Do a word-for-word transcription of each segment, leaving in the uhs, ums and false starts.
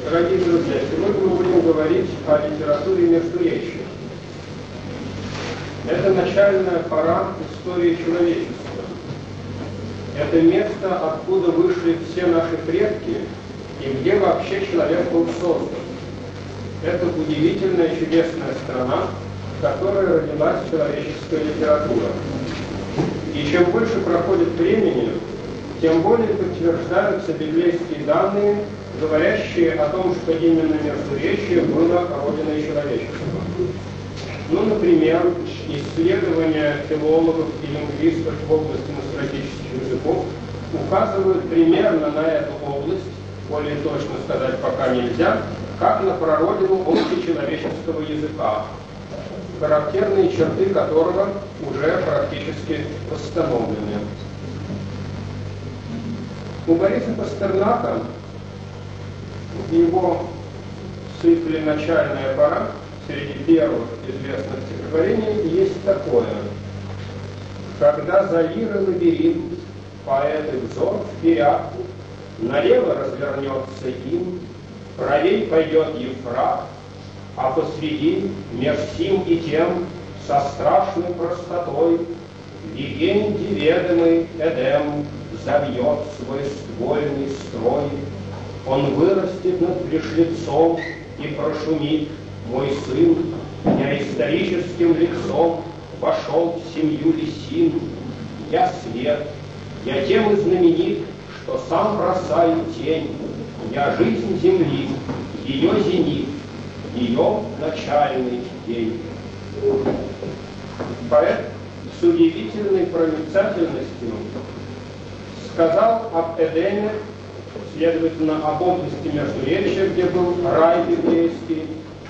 Дорогие друзья, сегодня мы будем говорить о литературе междуречия. Это начальная пора истории человечества. Это место, откуда вышли все наши предки и где вообще человек был создан. Это удивительная, чудесная страна, в которой родилась человеческая литература. И чем больше проходит времени, тем более подтверждаются библейские данные, говорящие о том, что именно Междуречье было родиной человечества. Ну, например, исследования филологов и лингвистов в области nostalгических языков указывают примерно на эту область, более точно сказать пока нельзя, как на прародину общечеловеческого языка, характерные черты которого уже практически восстановлены. У Бориса Пастернака в его цикле «Начальная пора» среди первых известных стихотворений есть такое: «Когда за лирой лабиринт поэты взор вперед, налево развернется им, правей пойдет Евфрат, а посреди меж сим и тем со страшной простотой легенде ведомый Эдем завьет свой ствольный строй. Он вырастет над пришлицом и прошумит: мой сын неисторическим лицом вошел в семью лисин. Я свет, я тем и знаменит, что сам бросаю тень. Я жизнь земли, ее зенит, ее начальный день». Поэт с удивительной проницательностью сказал об Эдеме, следовательно, об области Междуречья, где был рай библейский,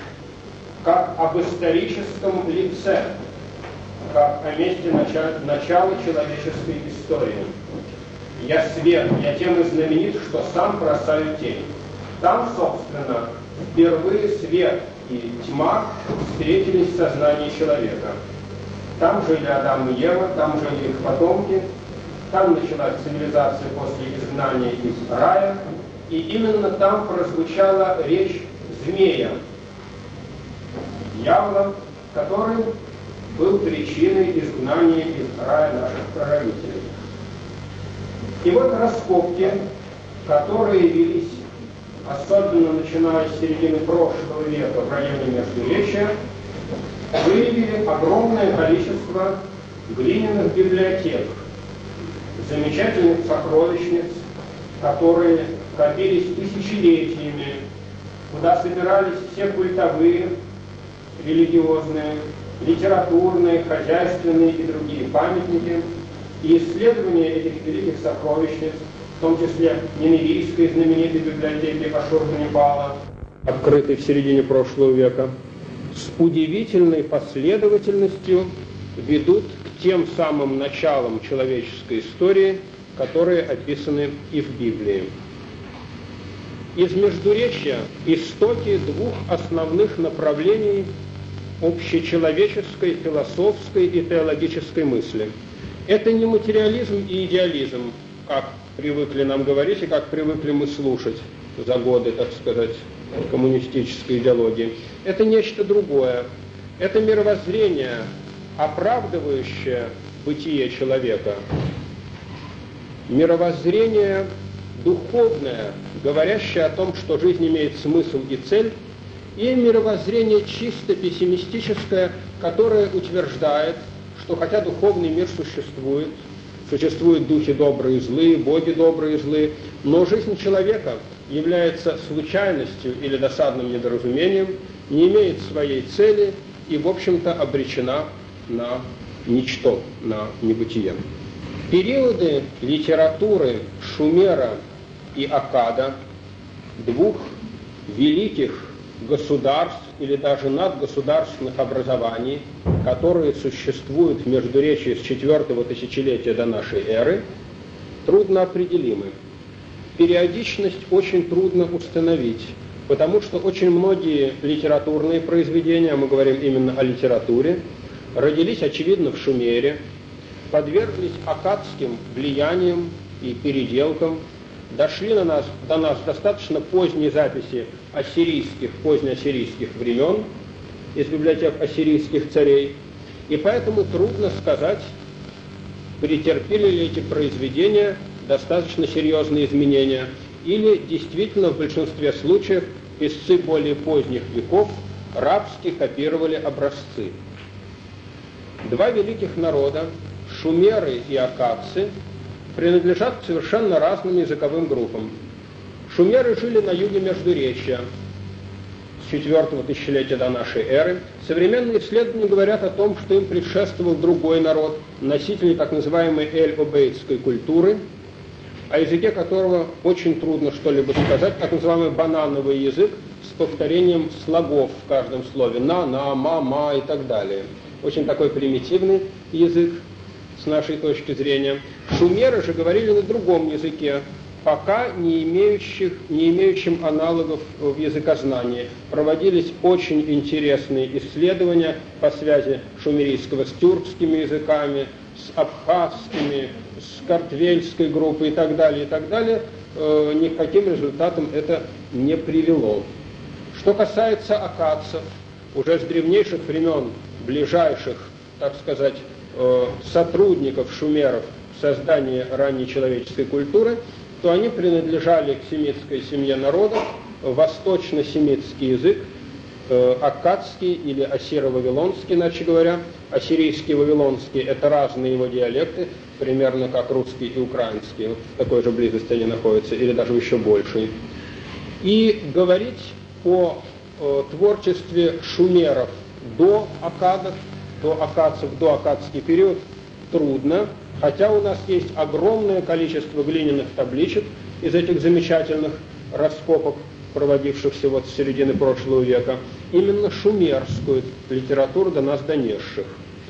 как об историческом лице, как о месте начала, начала человеческой истории. «Я свет, я тем и знаменит, что сам бросаю тень». Там, собственно, впервые свет и тьма встретились в сознании человека. Там жили Адам и Ева, там жили их потомки, там началась цивилизация после изгнания из рая, и именно там прозвучала речь змея, дьявола, который был причиной изгнания из рая наших прародителей. И вот раскопки, которые велись, особенно начиная с середины прошлого века в районе Междуречья, выявили огромное количество глиняных библиотек, замечательных сокровищниц, которые копились тысячелетиями, куда собирались все культовые, религиозные, литературные, хозяйственные и другие памятники. И исследование этих великих сокровищниц, в том числе Ниневийской знаменитой библиотеки Ашурбанипала, открытой в середине прошлого века, с удивительной последовательностью ведут к тем самым началам человеческой истории, которые описаны и в Библии. Из Междуречья истоки двух основных направлений общечеловеческой, философской и теологической мысли. Это не материализм и идеализм, как привыкли нам говорить и как привыкли мы слушать за годы, так сказать, коммунистической идеологии. Это нечто другое. Это мировоззрение, оправдывающее бытие человека. Мировоззрение духовное, говорящее о том, что жизнь имеет смысл и цель, и мировоззрение чисто пессимистическое, которое утверждает, что хотя духовный мир существует, существуют духи добрые и злые, боги добрые и злые, но жизнь человека является случайностью или досадным недоразумением, не имеет своей цели и, в общем-то, обречена на ничто, на небытие. Периоды литературы Шумера и Аккада, двух великих государств или даже надгосударственных образований, которые существуют в Междуречье с четвертого тысячелетия до нашей эры, трудно определимы. Периодичность очень трудно установить, потому что очень многие литературные произведения, мы говорим именно о литературе, родились, очевидно, в Шумере, подверглись аккадским влияниям и переделкам, дошли на нас, до нас достаточно поздние записи ассирийских, позднеассирийских времен из библиотек ассирийских царей, и поэтому трудно сказать, претерпели ли эти произведения достаточно серьезные изменения, или действительно в большинстве случаев писцы более поздних веков рабски копировали образцы. Два великих народа, шумеры и аккадцы, принадлежат к совершенно разным языковым группам. Шумеры жили на юге Междуречья с четвёртого тысячелетия до нашей эры. Современные исследования говорят о том, что им предшествовал другой народ, носитель так называемой эль-обейтской культуры, о языке которого очень трудно что-либо сказать, так называемый банановый язык с повторением слогов в каждом слове: на, на, ма, ма и так далее. Очень такой примитивный язык с нашей точки зрения. Шумеры же говорили на другом языке, пока не, имеющих, не имеющим аналогов в языкознании. Проводились очень интересные исследования по связи шумерийского с тюркскими языками, с абхазскими, с картвельской группой и так далее, и так далее. Э, ни к каким результатам это не привело. Что касается аккадцев, уже с древнейших времен, ближайших, так сказать, э, сотрудников шумеров в создании ранней человеческой культуры, то они принадлежали к семитской семье народов, восточно-семитский язык, э, аккадский или ассиро-вавилонский, иначе говоря. Ассирийский и вавилонский — это разные его диалекты, примерно как русский и украинский, вот в такой же близости они находятся, или даже еще большей. И говорить о э, творчестве шумеров до аккадов, до аккадцев, до аккадский период трудно, хотя у нас есть огромное количество глиняных табличек из этих замечательных раскопок, проводившихся вот с середины прошлого века, именно шумерскую литературу до нас донесших.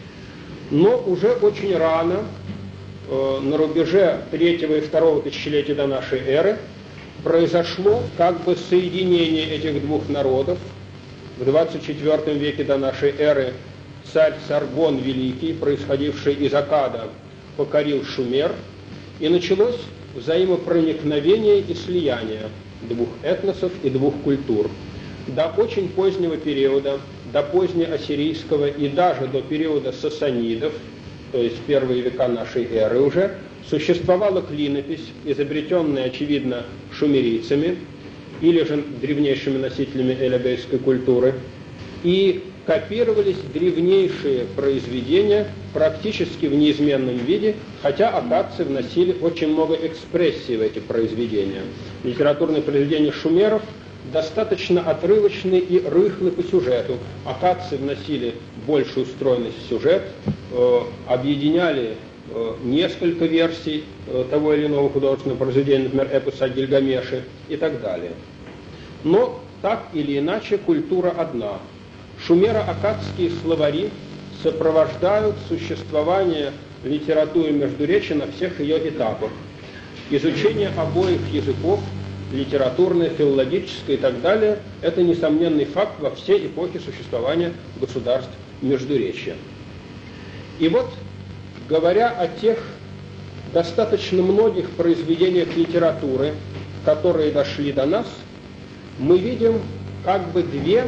Но уже очень рано, э, на рубеже третьего и второго тысячелетия до нашей эры, произошло как бы соединение этих двух народов. В двадцать четвёртом веке до нашей эры царь Саргон Великий, происходивший из Аккада, покорил Шумер, и началось взаимопроникновение и слияние двух этносов и двух культур. До очень позднего периода, до позднеассирийского и даже до периода сасанидов, то есть первые века нашей эры уже, существовала клинопись, изобретенная, очевидно, шумерийцами или же древнейшими носителями эль-обейской культуры, и копировались древнейшие произведения практически в неизменном виде, хотя аккадцы вносили очень много экспрессии в эти произведения. Литературные произведения шумеров достаточно отрывочны и рыхлы по сюжету. Аккадцы вносили большую стройность в сюжет, э, объединяли э, несколько версий э, того или иного художественного произведения, например, эпоса о Гильгамеше и так далее. Но так или иначе культура одна. Шумеро-аккадские словари сопровождают существование литературы Междуречия на всех ее этапах. Изучение обоих языков, литературное, филологическое и так далее, это несомненный факт во все эпохи существования государств Междуречия. И вот, говоря о тех достаточно многих произведениях литературы, которые дошли до нас, мы видим как бы две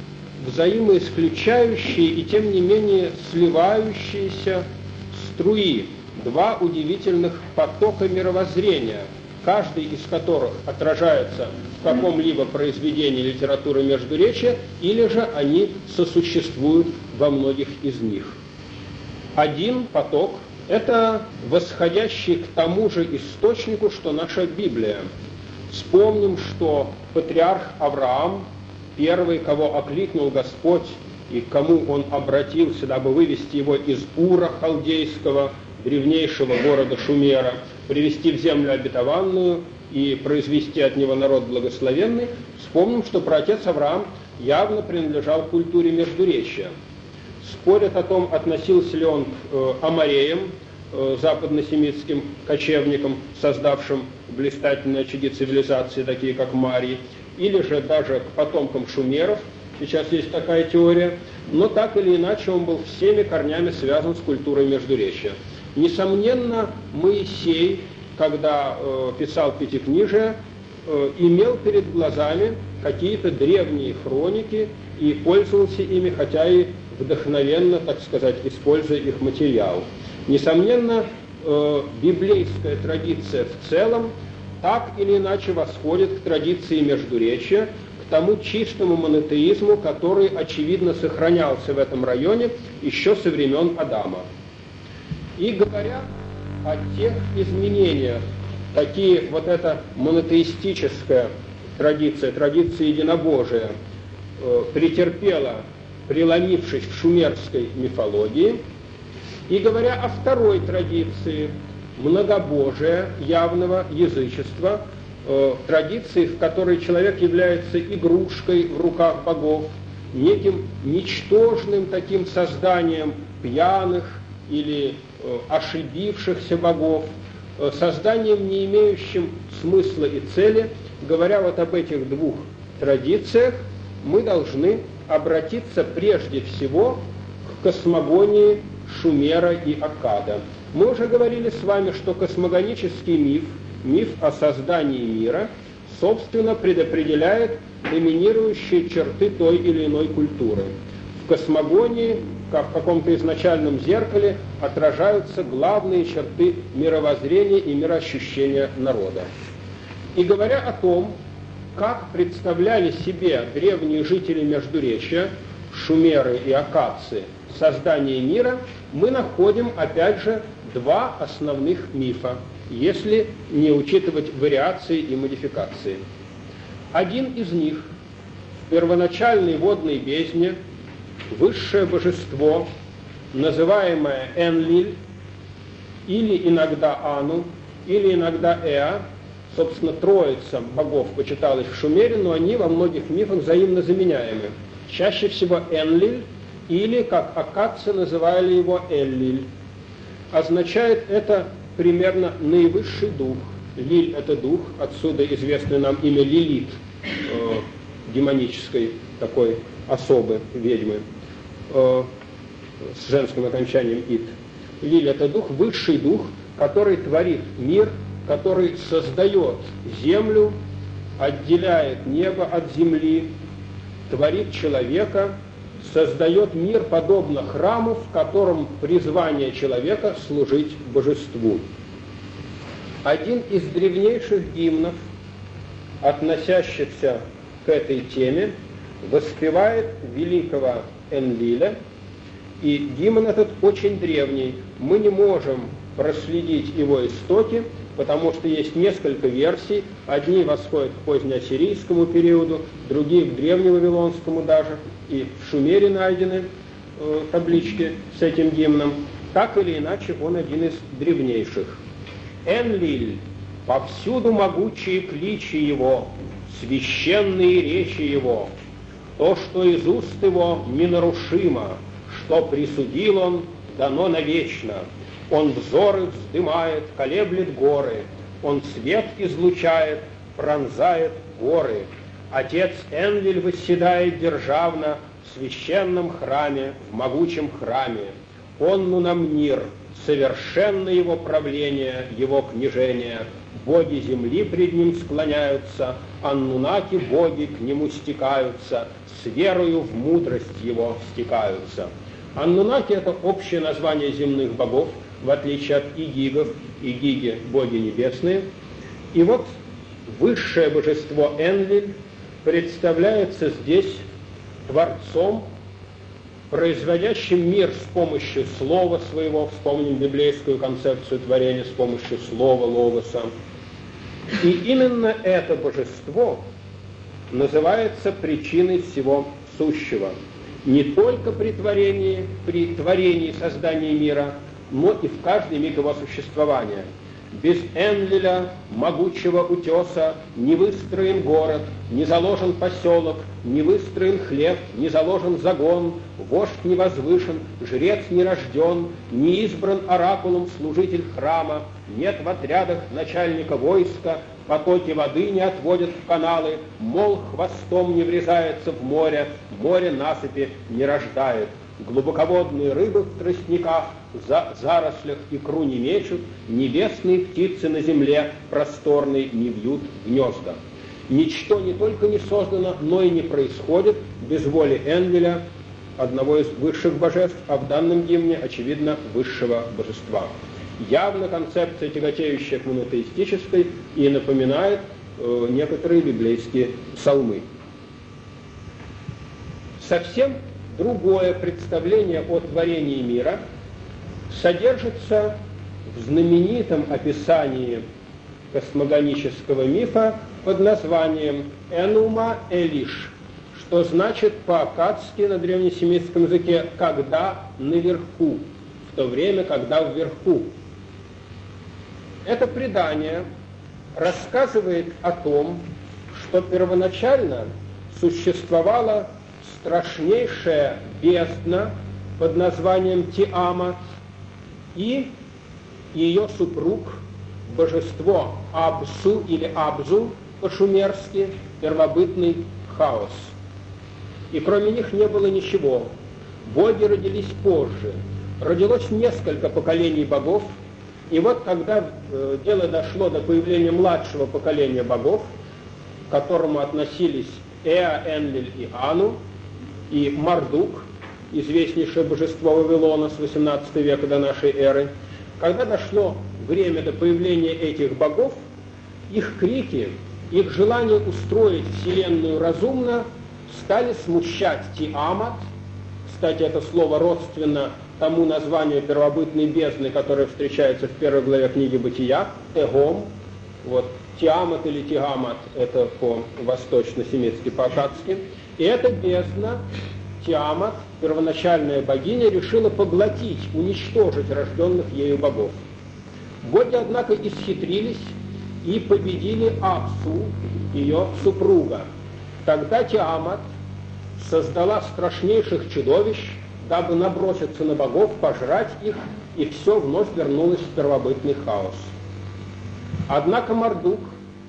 взаимоисключающие и тем не менее сливающиеся струи, два удивительных потока мировоззрения, каждый из которых отражается в каком-либо произведении литературы Междуречия, или же они сосуществуют во многих из них. Один поток – это восходящий к тому же источнику, что наша Библия. Вспомним, что патриарх Авраам, первый, кого окликнул Господь и к кому он обратился, дабы вывести его из Ура халдейского, древнейшего города Шумера, привести в землю обетованную и произвести от него народ благословенный, вспомним, что праотец Авраам явно принадлежал к культуре Междуречия. Спорят о том, относился ли он к э, амореям, э, западносемитским кочевникам, создавшим блистательные очаги цивилизации, такие как Марий, или же даже к потомкам шумеров, сейчас есть такая теория, но так или иначе он был всеми корнями связан с культурой Междуречия. Несомненно, Моисей когда э, писал Пятикнижие, э, имел перед глазами какие-то древние хроники и пользовался ими, хотя и вдохновенно, так сказать, используя их материал. Несомненно, э, библейская традиция в целом так или иначе восходит к традиции Междуречия, к тому чистому монотеизму, который, очевидно, сохранялся в этом районе еще со времен Адама. И говоря о тех изменениях, какие вот эта монотеистическая традиция, традиция единобожия э, претерпела, преломившись в шумерской мифологии, и говоря о второй традиции многобожия, явного язычества, э, традиции, в которой человек является игрушкой в руках богов, неким ничтожным таким созданием пьяных или э, ошибившихся богов, э, созданием, не имеющим смысла и цели. Говоря вот об этих двух традициях, мы должны обратиться прежде всего к космогонии Шумера и Аккада. Мы уже говорили с вами, что космогонический миф, миф о создании мира, собственно, предопределяет доминирующие черты той или иной культуры. В космогонии, как в каком-то изначальном зеркале, отражаются главные черты мировоззрения и мироощущения народа. И говоря о том, как представляли себе древние жители Междуречия, шумеры и аккадцы, создание мира, мы находим, опять же, два основных мифа, если не учитывать вариации и модификации. Один из них в первоначальной водной бездне высшее божество, называемое Энлиль, или иногда Ану, или иногда Эа, собственно, троица богов почиталась в Шумере, но они во многих мифах взаимно заменяемы. Чаще всего Энлиль, или, как аккадцы называли его, Эллиль. Означает это примерно наивысший дух. Лиль – это дух, отсюда известное нам имя Лилит, э, демонической такой особы, ведьмы, э, с женским окончанием «ит». Лиль – это дух, высший дух, который творит мир, который создает землю, отделяет небо от земли, творит человека, создает мир подобно храму, в котором призвание человека служить божеству. Один из древнейших гимнов, относящихся к этой теме, воспевает великого Энлиля, и гимн этот очень древний. Мы не можем проследить его истоки, потому что есть несколько версий. Одни восходят к позднеассирийскому периоду, другие к древневавилонскому даже, и в Шумере найдены э, таблички с этим гимном. Так или иначе, он один из древнейших. Энлиль, повсюду могучие кличи его, священные речи его, то, что из уст его ненарушимо, что присудил он, дано навечно. Он взоры вздымает, колеблет горы, он свет излучает, пронзает горы. Отец Энлиль восседает державно в священном храме, в могучем храме. Он Нунамнир, совершенно его правление, его княжение. Боги земли пред ним склоняются, аннунаки боги к нему стекаются, с верою в мудрость его стекаются. Аннунаки – это общее название земных богов, в отличие от игигов, игиги – боги небесные. И вот высшее божество Энлиль представляется здесь творцом, производящим мир с помощью слова своего, вспомним библейскую концепцию творения с помощью слова, логоса. И именно это божество называется причиной всего сущего. Не только при творении, при творении создании мира, но и в каждый миг его существования. Без Энлиля, могучего утеса, не выстроен город, не заложен поселок, не выстроен хлеб, не заложен загон, вождь не возвышен, жрец не рожден, не избран оракулом служитель храма, нет в отрядах начальника войска, потоки воды не отводят в каналы, мол хвостом не врезается в море, море насыпи не рождает. Глубоководные рыбы в тростниках, за зарослях икру не мечут, небесные птицы на земле просторной не вьют гнезда. Ничто не только не создано, но и не происходит без воли Энлиля, одного из высших божеств, а в данном гимне, очевидно, высшего божества. Явно концепция, тяготеющая к монотеистической, и напоминает э, некоторые библейские псалмы. Совсем другое представление о творении мира содержится в знаменитом описании космогонического мифа под названием «Энума Элиш», что значит по-аккадски на древнесемитском языке «когда наверху», в то время, когда вверху. Это предание рассказывает о том, что первоначально существовала страшнейшая бездна под названием Тиамат и ее супруг, божество Абсу или Абзу по-шумерски, первобытный хаос. И кроме них не было ничего. Боги родились позже. Родилось несколько поколений богов, и вот когда э, дело дошло до появления младшего поколения богов, к которому относились Эа, Энлиль и Ану, и Мардук, известнейшее божество Вавилона с восемнадцатого века до нашей эры, когда дошло время до появления этих богов, их крики, их желание устроить вселенную разумно стали смущать Тиамат. Кстати, это слово родственно тому названию первобытной бездны, которое встречается в первой главе книги Бытия, Тегом. Вот, Тиамат или Тигамат, это по-восточно-семитски, по-аккадски. И эта бездна, Тиамат, первоначальная богиня, решила поглотить, уничтожить рожденных ею богов. Боги, однако, исхитрились и победили Апсу, ее супруга. Тогда Тиамат создала страшнейших чудовищ, дабы наброситься на богов, пожрать их, и все вновь вернулось в первобытный хаос. Однако Мардук,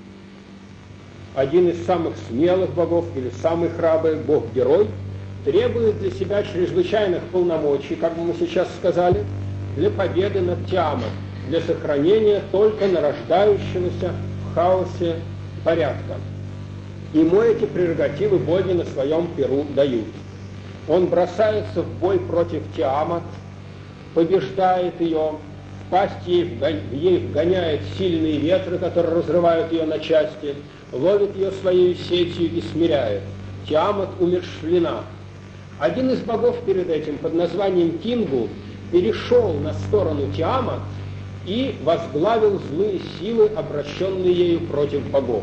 один из самых смелых богов или самый храбрый бог-герой, требует для себя чрезвычайных полномочий, как мы сейчас сказали, для победы над Тиамат, для сохранения только нарождающегося в хаосе порядка. Ему эти прерогативы боги на своем перу дают. Он бросается в бой против Тиамат, побеждает ее, в пасть ей, ей вгоняет сильные ветры, которые разрывают ее на части, ловит ее своей сетью и смиряет. Тиамат умерщвлена. Один из богов перед этим, под названием Кингу, перешел на сторону Тиамат и возглавил злые силы, обращенные ею против богов.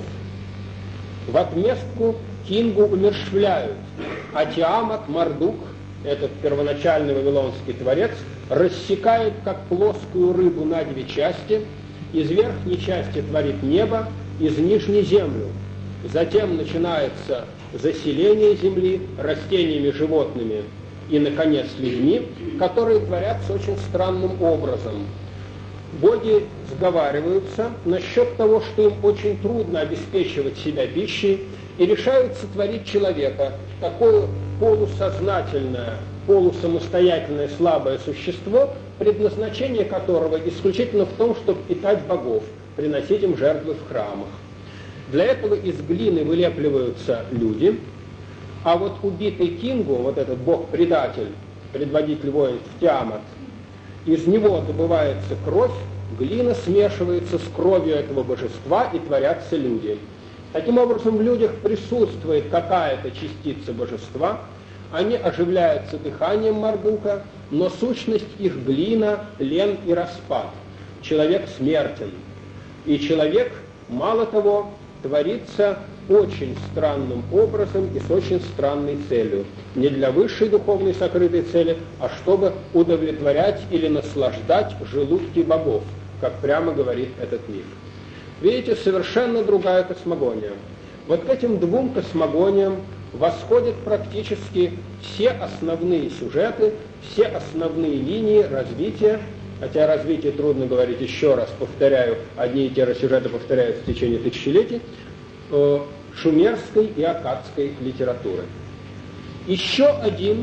В отместку Кингу умерщвляют, а Тиамат, Мардук, этот первоначальный вавилонский творец, рассекает, как плоскую рыбу, на две части. Из верхней части творит небо, из нижней землю. Затем начинается заселение земли растениями, животными и, наконец, людьми, которые творятся очень странным образом. Боги сговариваются насчет того, что им очень трудно обеспечивать себя пищей, и решают сотворить человека, такое полусознательное, полусамостоятельное слабое существо, предназначение которого исключительно в том, чтобы питать богов, приносить им жертвы в храмах. Для этого из глины вылепливаются люди, а вот убитый Кингу, вот этот бог-предатель, предводитель воинств Тиамат, из него добывается кровь, глина смешивается с кровью этого божества, и творятся люди. Таким образом, в людях присутствует какая-то частица божества, они оживляются дыханием Мардука, но сущность их глина, лен и распад. Человек смертен. И человек, мало того, творится очень странным образом и с очень странной целью. Не для высшей духовной сокрытой цели, а чтобы удовлетворять или наслаждать желудки богов, как прямо говорит этот миф. Видите, совершенно другая космогония. Вот к этим двум космогониям восходят практически все основные сюжеты, все основные линии развития, хотя о развитии трудно говорить еще раз, повторяю, одни и те же сюжеты повторяются в течение тысячелетий, шумерской и аккадской литературы. Еще один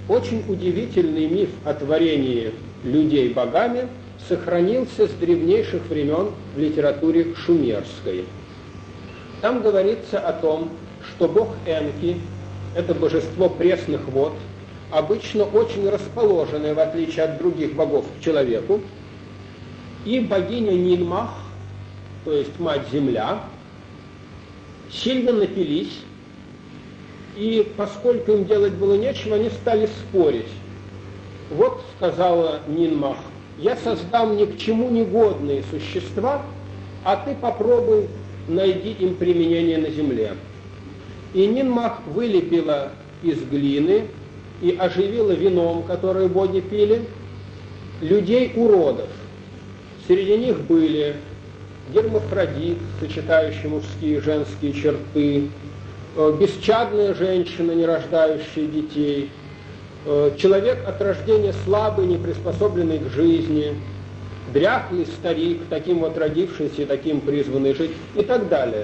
очень удивительный миф о творении людей богами сохранился с древнейших времен в литературе шумерской. Там говорится о том, что бог Энки, это божество пресных вод, обычно очень расположенное, в отличие от других богов, к человеку, и богиня Нинмах, то есть мать-земля, сильно напились, и поскольку им делать было нечего, они стали спорить. Вот, сказала Нинмах, я создам ни к чему негодные существа, а ты попробуй найди им применение на земле. И Нинмах вылепила из глины и оживила вином, которое боги пили, людей-уродов. Среди них были гермафродит, сочетающий мужские и женские черты, бесчадная женщина, не рождающая детей, человек от рождения слабый, не приспособленный к жизни, дряхлый старик, таким вот родившийся и таким призванный жить, и так далее.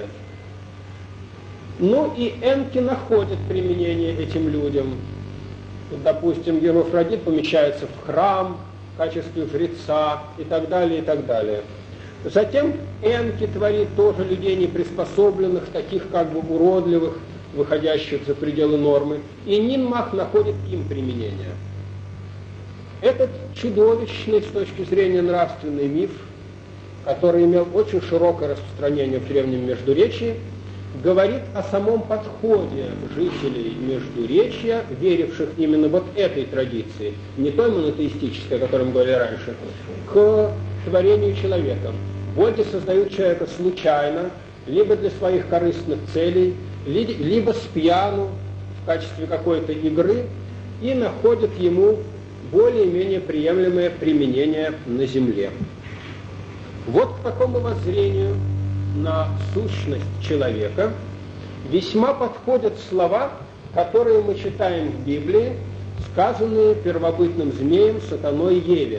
Ну и Энки находят применение этим людям. Допустим, гермафродит помещается в храм в качестве жреца и так далее, и так далее. Затем Энки творит тоже людей неприспособленных, таких как бы уродливых, выходящих за пределы нормы, и Нинмах находит им применение. Этот чудовищный с точки зрения нравственный миф, который имел очень широкое распространение в Древнем Междуречии, говорит о самом подходе жителей Междуречья, веривших именно вот этой традиции, не той монотеистической, о которой мы говорили раньше, к творению человека. Боги создают человека случайно, либо для своих корыстных целей, либо с пьяну в качестве какой-то игры, и находят ему более-менее приемлемое применение на земле. Вот к такому воззрению на сущность человека весьма подходят слова, которые мы читаем в Библии, сказанные первобытным змеем, сатаной Еве.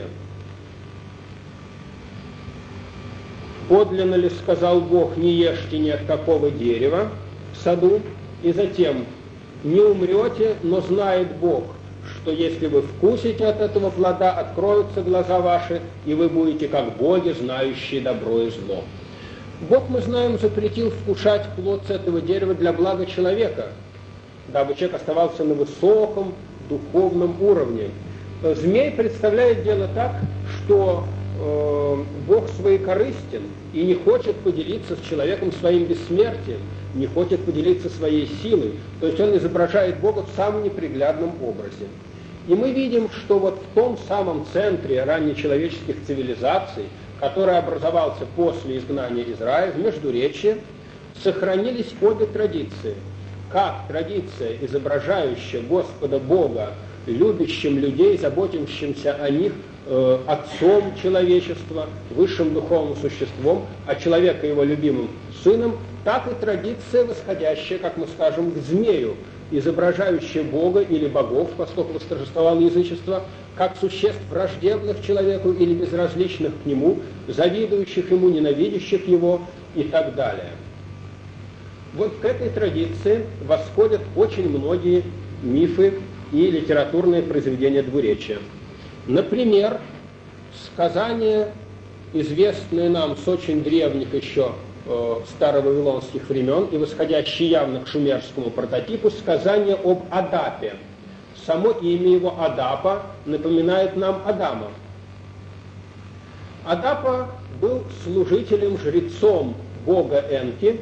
«Подлинно ли, сказал Бог, не ешьте ни от какого дерева в саду, и затем не умрете, но знает Бог, что если вы вкусите от этого плода, откроются глаза ваши, и вы будете как боги, знающие добро и зло». Бог, мы знаем, запретил вкушать плод с этого дерева для блага человека, дабы человек оставался на высоком духовном уровне. Змей представляет дело так, что э, Бог своекорыстен и не хочет поделиться с человеком своим бессмертием, не хочет поделиться своей силой. То есть он изображает Бога в самом неприглядном образе. И мы видим, что вот в том самом центре раннечеловеческих цивилизаций, который образовался после изгнания из рая, в Междуречье, сохранились обе традиции. Как традиция, изображающая Господа Бога, любящим людей, заботящимся о них, э, отцом человечества, высшим духовным существом, а человека его любимым сыном, так и традиция, восходящая, как мы скажем, к змею, изображающая Бога или богов, поскольку восторжествовало язычество, как существ враждебных человеку или безразличных к нему, завидующих ему, ненавидящих его и так далее. Вот к этой традиции восходят очень многие мифы и литературные произведения двуречия. Например, сказания, известные нам с очень древних еще э, старовавилонских времен и восходящие явно к шумерскому прототипу, сказания об Адапе. Само имя его Адапа напоминает нам Адама. Адапа был служителем, жрецом бога Энки,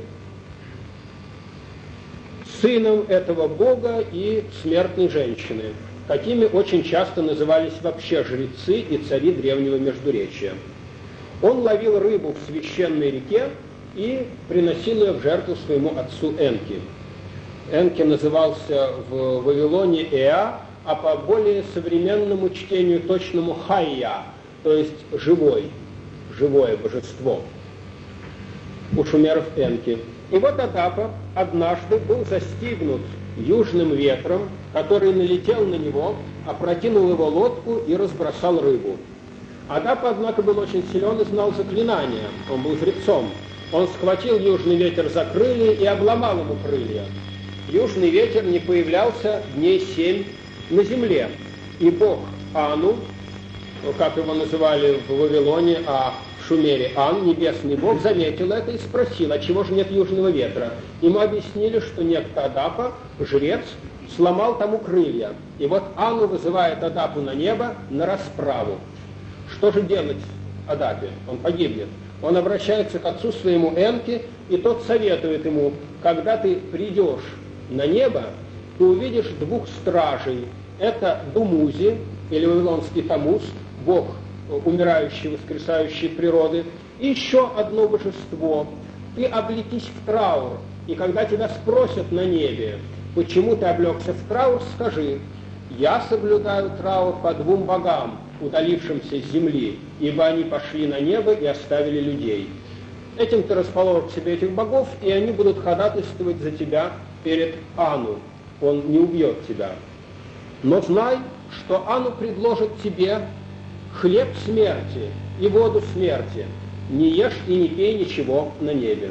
сыном этого бога и смертной женщины, какими очень часто назывались вообще жрецы и цари древнего Междуречия. Он ловил рыбу в священной реке и приносил ее в жертву своему отцу Энки. Энки назывался в Вавилоне Эа, а по более современному чтению точному Хайя, то есть живой, живое божество. У шумеров Энки. И вот Адапа однажды был застигнут южным ветром, который налетел на него, опрокинул его лодку и разбросал рыбу. Адапа, однако, был очень силен и знал заклинания, он был жрецом. Он схватил южный ветер за крылья и обломал ему крылья. Южный ветер не появлялся дней семь на земле. И бог Ану, как его называли в Вавилоне, а в Шумере Ан, небесный бог, заметил это и спросил, а чего же нет южного ветра? Ему объяснили, что некто Адапа, жрец, сломал тому крылья. И вот Ану вызывает Адапу на небо на расправу. Что же делать Адапе? Он погибнет. Он обращается к отцу своему Энке, и тот советует ему, когда ты придешь на небо, ты увидишь двух стражей. Это Думузи, или вавилонский Тамус, бог умирающей, воскресающей природы, и еще одно божество. Ты облекись в траур, и когда тебя спросят на небе, почему ты облегся в траур, скажи: я соблюдаю траур по двум богам, удалившимся с земли, ибо они пошли на небо и оставили людей. Этим ты расположишь себе этих богов, и они будут ходатайствовать за тебя перед Ану. Он не убьет тебя. Но знай, что Ану предложит тебе хлеб смерти и воду смерти. Не ешь и не пей ничего на небе.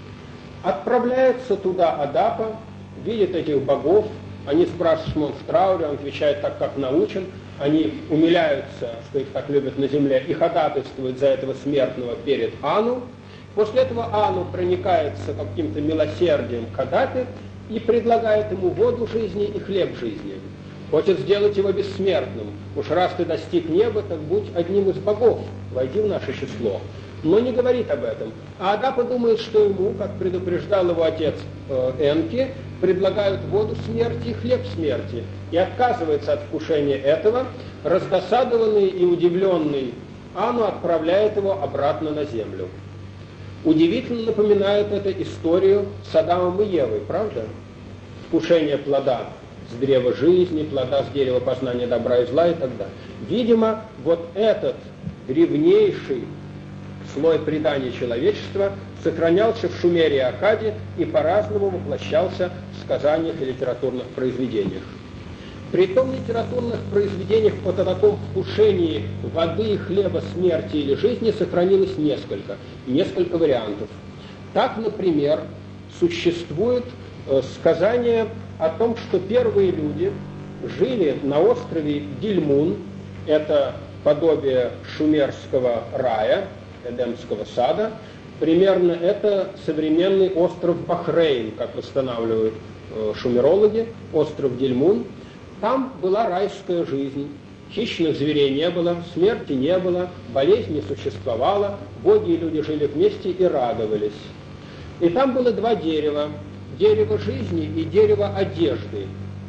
Отправляется туда Адапа, видит этих богов, они спрашивают, что он в трауре, он отвечает так, как научен, они умиляются, что их так любят на земле, и ходатайствуют за этого смертного перед Ану. После этого Ану проникается каким-то милосердием к Адапе и предлагает ему воду жизни и хлеб жизни. Хочет сделать его бессмертным. Уж раз ты достиг неба, так будь одним из богов, войди в наше число. Но не говорит об этом. А Адапа думает, что ему, как предупреждал его отец э, Энки, предлагают воду смерти и хлеб смерти. И отказывается от вкушения этого. Раздосадованный и удивленный Ану отправляет его обратно на землю. Удивительно напоминает это историю с Адамом и Евой, правда? Вкушение плода с древа жизни, плода с дерева познания добра и зла и так далее. Видимо, вот этот древнейший слой предания человечества сохранялся в Шумере и Аккаде и по-разному воплощался в сказаниях и литературных произведениях. При том литературных произведениях по такому вкушении воды, хлеба, смерти или жизни сохранилось несколько, несколько вариантов. Так, например, существует э, сказание о том, что первые люди жили на острове Дильмун, это подобие шумерского рая, Эдемского сада, примерно это современный остров Бахрейн, как восстанавливают э, шумерологи, остров Дильмун. Там была райская жизнь, хищных зверей не было, смерти не было, болезнь не существовала, боги и люди жили вместе и радовались. И там было два дерева, дерево жизни и дерево одежды.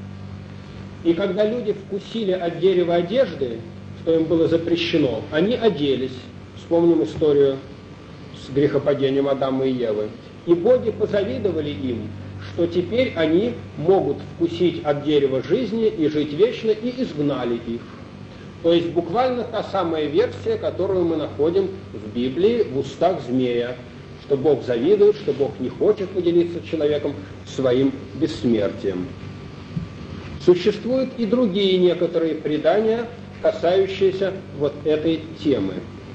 И когда люди вкусили от дерева одежды, что им было запрещено, они оделись. Вспомним историю с грехопадением Адама и Евы. И боги позавидовали им, что теперь они могут вкусить от дерева жизни и жить вечно, и изгнали их. То есть буквально та самая версия, которую мы находим в Библии в устах змея, что Бог завидует, что Бог не хочет поделиться с человеком своим бессмертием. Существуют и другие некоторые предания, касающиеся вот этой темы.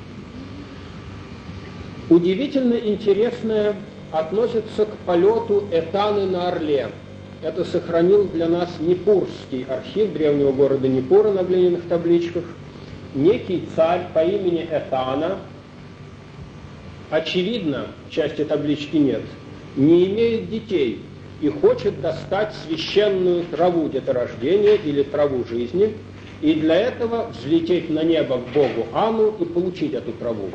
Удивительно интересное относится к полету Этаны на орле. Это сохранил для нас Непурский архив древнего города Непура на глиняных табличках. Некий царь по имени Этана, очевидно, в части таблички нет, не имеет детей и хочет достать священную траву деторождения или траву жизни, и для этого взлететь на небо к богу Ану и получить эту траву.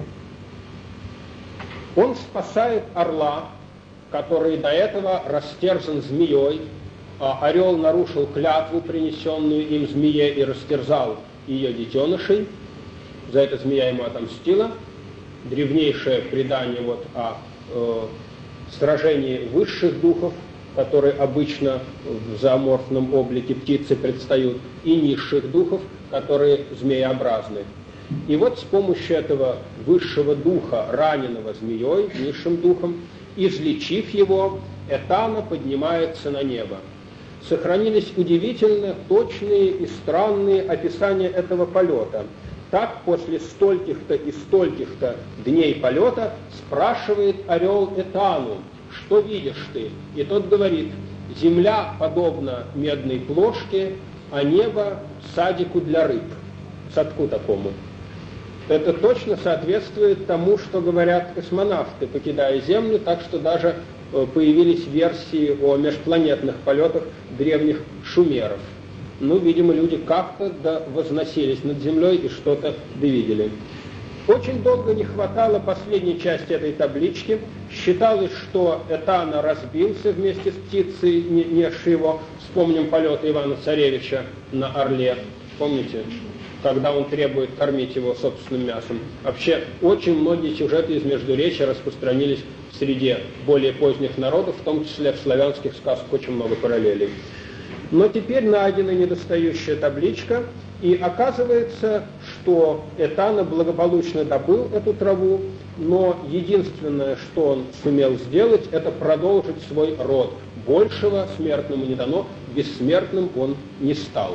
Он спасает орла, который до этого растерзан змеей, а орел нарушил клятву, принесенную им змее, и растерзал ее детенышей. За это змея ему отомстила. Древнейшее предание вот о э, сражении высших духов, которые обычно в зооморфном облике птицы предстают, и низших духов, которые змееобразны. И вот с помощью этого высшего духа, раненого змеей, низшим духом, излечив его, Этана поднимается на небо. Сохранились удивительно точные и странные описания этого полета. Так, после стольких-то и стольких-то дней полета спрашивает орел Этану: что видишь ты? И тот говорит: земля подобна медной плошке, а небо садику для рыб, садку такому. Это точно соответствует тому, что говорят космонавты, покидая Землю, так что даже появились версии о межпланетных полетах древних шумеров. Ну, видимо, люди как-то да возносились над Землей и что-то довидели. Очень долго не хватало последней части этой таблички. Считалось, что Этана разбился вместе с птицей, несшей его. Вспомним полеты Ивана Царевича на орле. Помните, когда он требует кормить его собственным мясом. Вообще, очень многие сюжеты из Междуречия распространились в среде более поздних народов, в том числе в славянских сказках очень много параллелей. Но теперь найдена недостающая табличка, и оказывается, что Этана благополучно добыл эту траву, но единственное, что он сумел сделать, это продолжить свой род. Большего смертному не дано, бессмертным он не стал.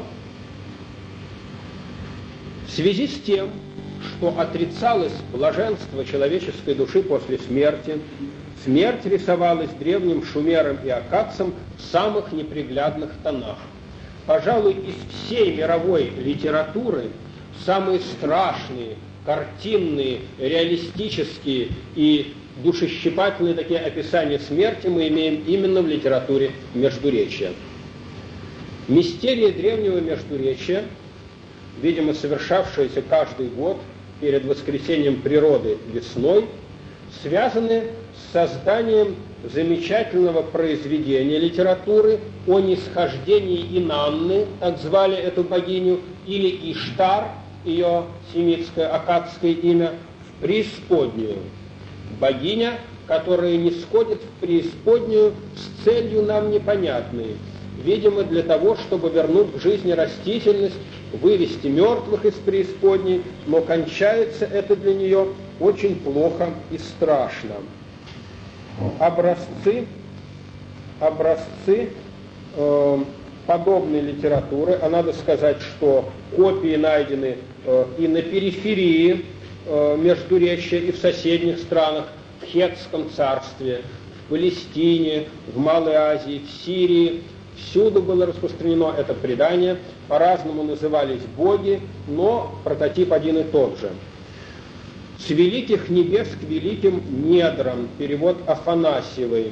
В связи с тем, что отрицалось блаженство человеческой души после смерти, смерть рисовалась древним шумерам и аккадцам в самых неприглядных тонах. Пожалуй, из всей мировой литературы самые страшные, картинные, реалистические и душещипательные такие описания смерти мы имеем именно в литературе Междуречия. Мистерия древнего Междуречия, видимо, совершавшаяся каждый год перед воскресением природы весной, связаны с созданием замечательного произведения литературы о нисхождении Инанны, так звали эту богиню, или Иштар, ее семитское, аккадское имя, в преисподнюю. Богиня, которая нисходит в преисподнюю с целью нам непонятной, видимо, для того, чтобы вернуть к жизни растительность, вывести мертвых из преисподней, но кончается это для нее очень плохо и страшно. Образцы, образцы э, подобной литературы, а надо сказать, что копии найдены э, и на периферии э, Междуречия, и в соседних странах, в Хеттском царстве, в Палестине, в Малой Азии, в Сирии. Всюду было распространено это предание, по-разному назывались боги, но прототип один и тот же. «С великих небес к великим недрам», перевод Афанасьевой.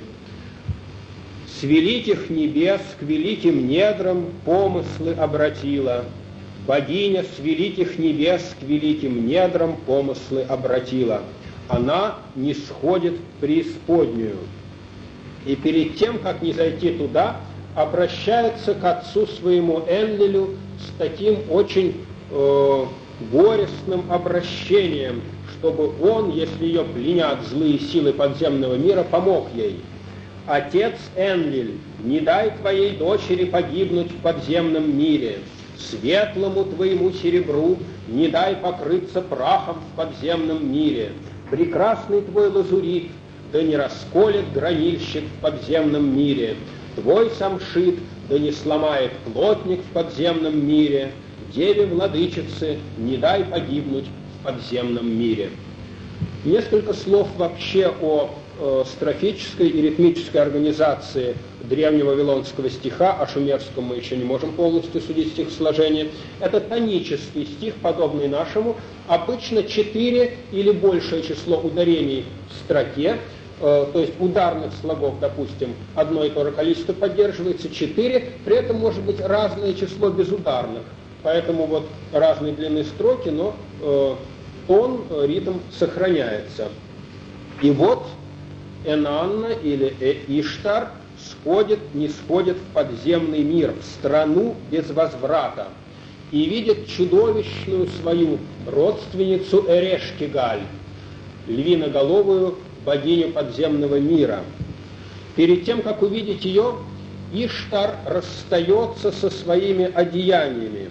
«С великих небес к великим недрам помыслы обратила, богиня с великих небес к великим недрам помыслы обратила. Она не сходит в преисподнюю». И перед тем, как не зайти туда, обращается к отцу своему Энлилю с таким очень э, горестным обращением, чтобы он, если ее пленят злые силы подземного мира, помог ей. «Отец Энлиль, не дай твоей дочери погибнуть в подземном мире, светлому твоему серебру не дай покрыться прахом в подземном мире, прекрасный твой лазурит, да не расколет гранильщик в подземном мире, твой самшит, да не сломает плотник в подземном мире, деве-владычице не дай погибнуть в подземном мире». Несколько слов вообще о э, строфической и ритмической организации древнего вавилонского стиха, о шумерском мы еще не можем полностью судить стихосложение. Это тонический стих, подобный нашему, обычно четыре или большее число ударений в строке, э, то есть ударных слогов, допустим, одно и то же количество поддерживается, четыре, при этом может быть разное число безударных, поэтому вот разной длины строки, но э, тон, ритм сохраняется. И вот Энанна или Иштар сходит, не сходит в подземный мир, в страну без возврата, и видит чудовищную свою родственницу Эрешкигаль, львиноголовую богиню подземного мира. Перед тем, как увидеть ее, Иштар расстается со своими одеяниями.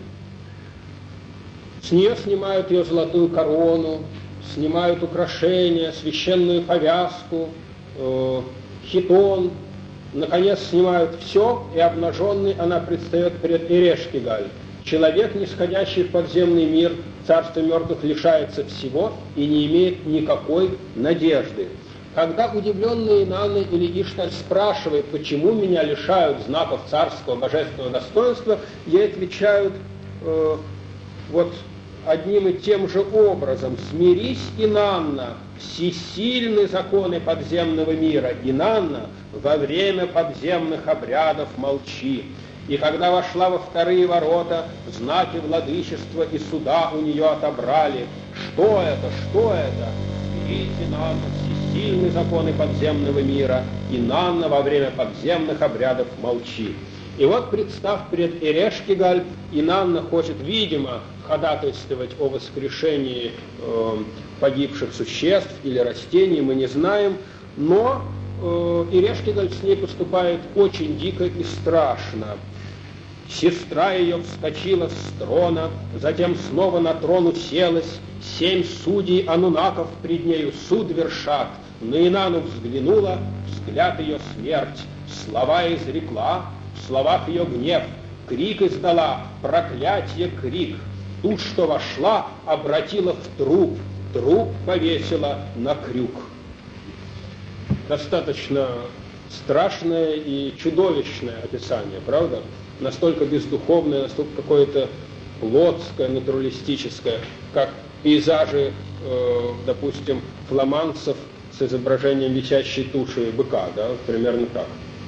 С нее снимают ее золотую корону, снимают украшения, священную повязку, э, хитон. Наконец снимают все, и обнаженной она предстает перед Эрешкигаль. Человек, нисходящий в подземный мир, царство мертвых, лишается всего и не имеет никакой надежды. Когда удивленные Инанна или Иштар спрашивает, почему меня лишают знаков царского божественного достоинства, ей отвечают э, вот одним и тем же образом: «Смирись, Инанна, всесильны законы подземного мира, Инанна, во время подземных обрядов молчи». И когда вошла во вторые ворота, знаки владычества и суда у нее отобрали. Что это? Что это? Смирись, Инанна, всесильны законы подземного мира, Инанна, во время подземных обрядов молчи. И вот, представ перед Эрешкигаль, Инанна хочет, видимо, ходатайствовать о воскрешении э, погибших существ или растений, мы не знаем, но э, Эрешкигаль с ней поступает очень дико и страшно. Сестра ее вскочила с трона, затем снова на трон уселась, семь судей анунаков пред нею суд вершат. На Инанну взглянула, взгляд ее смерть, слова изрекла, в словах ее гнев, крик издала, проклятие крик. Ту, что вошла, обратила в труп, труп повесила на крюк. Достаточно страшное и чудовищное описание, правда? Настолько бездуховное, настолько какое-то плотское, натуралистическое, как пейзажи, э, допустим, фламандцев с изображением висящей туши быка, да, примерно так.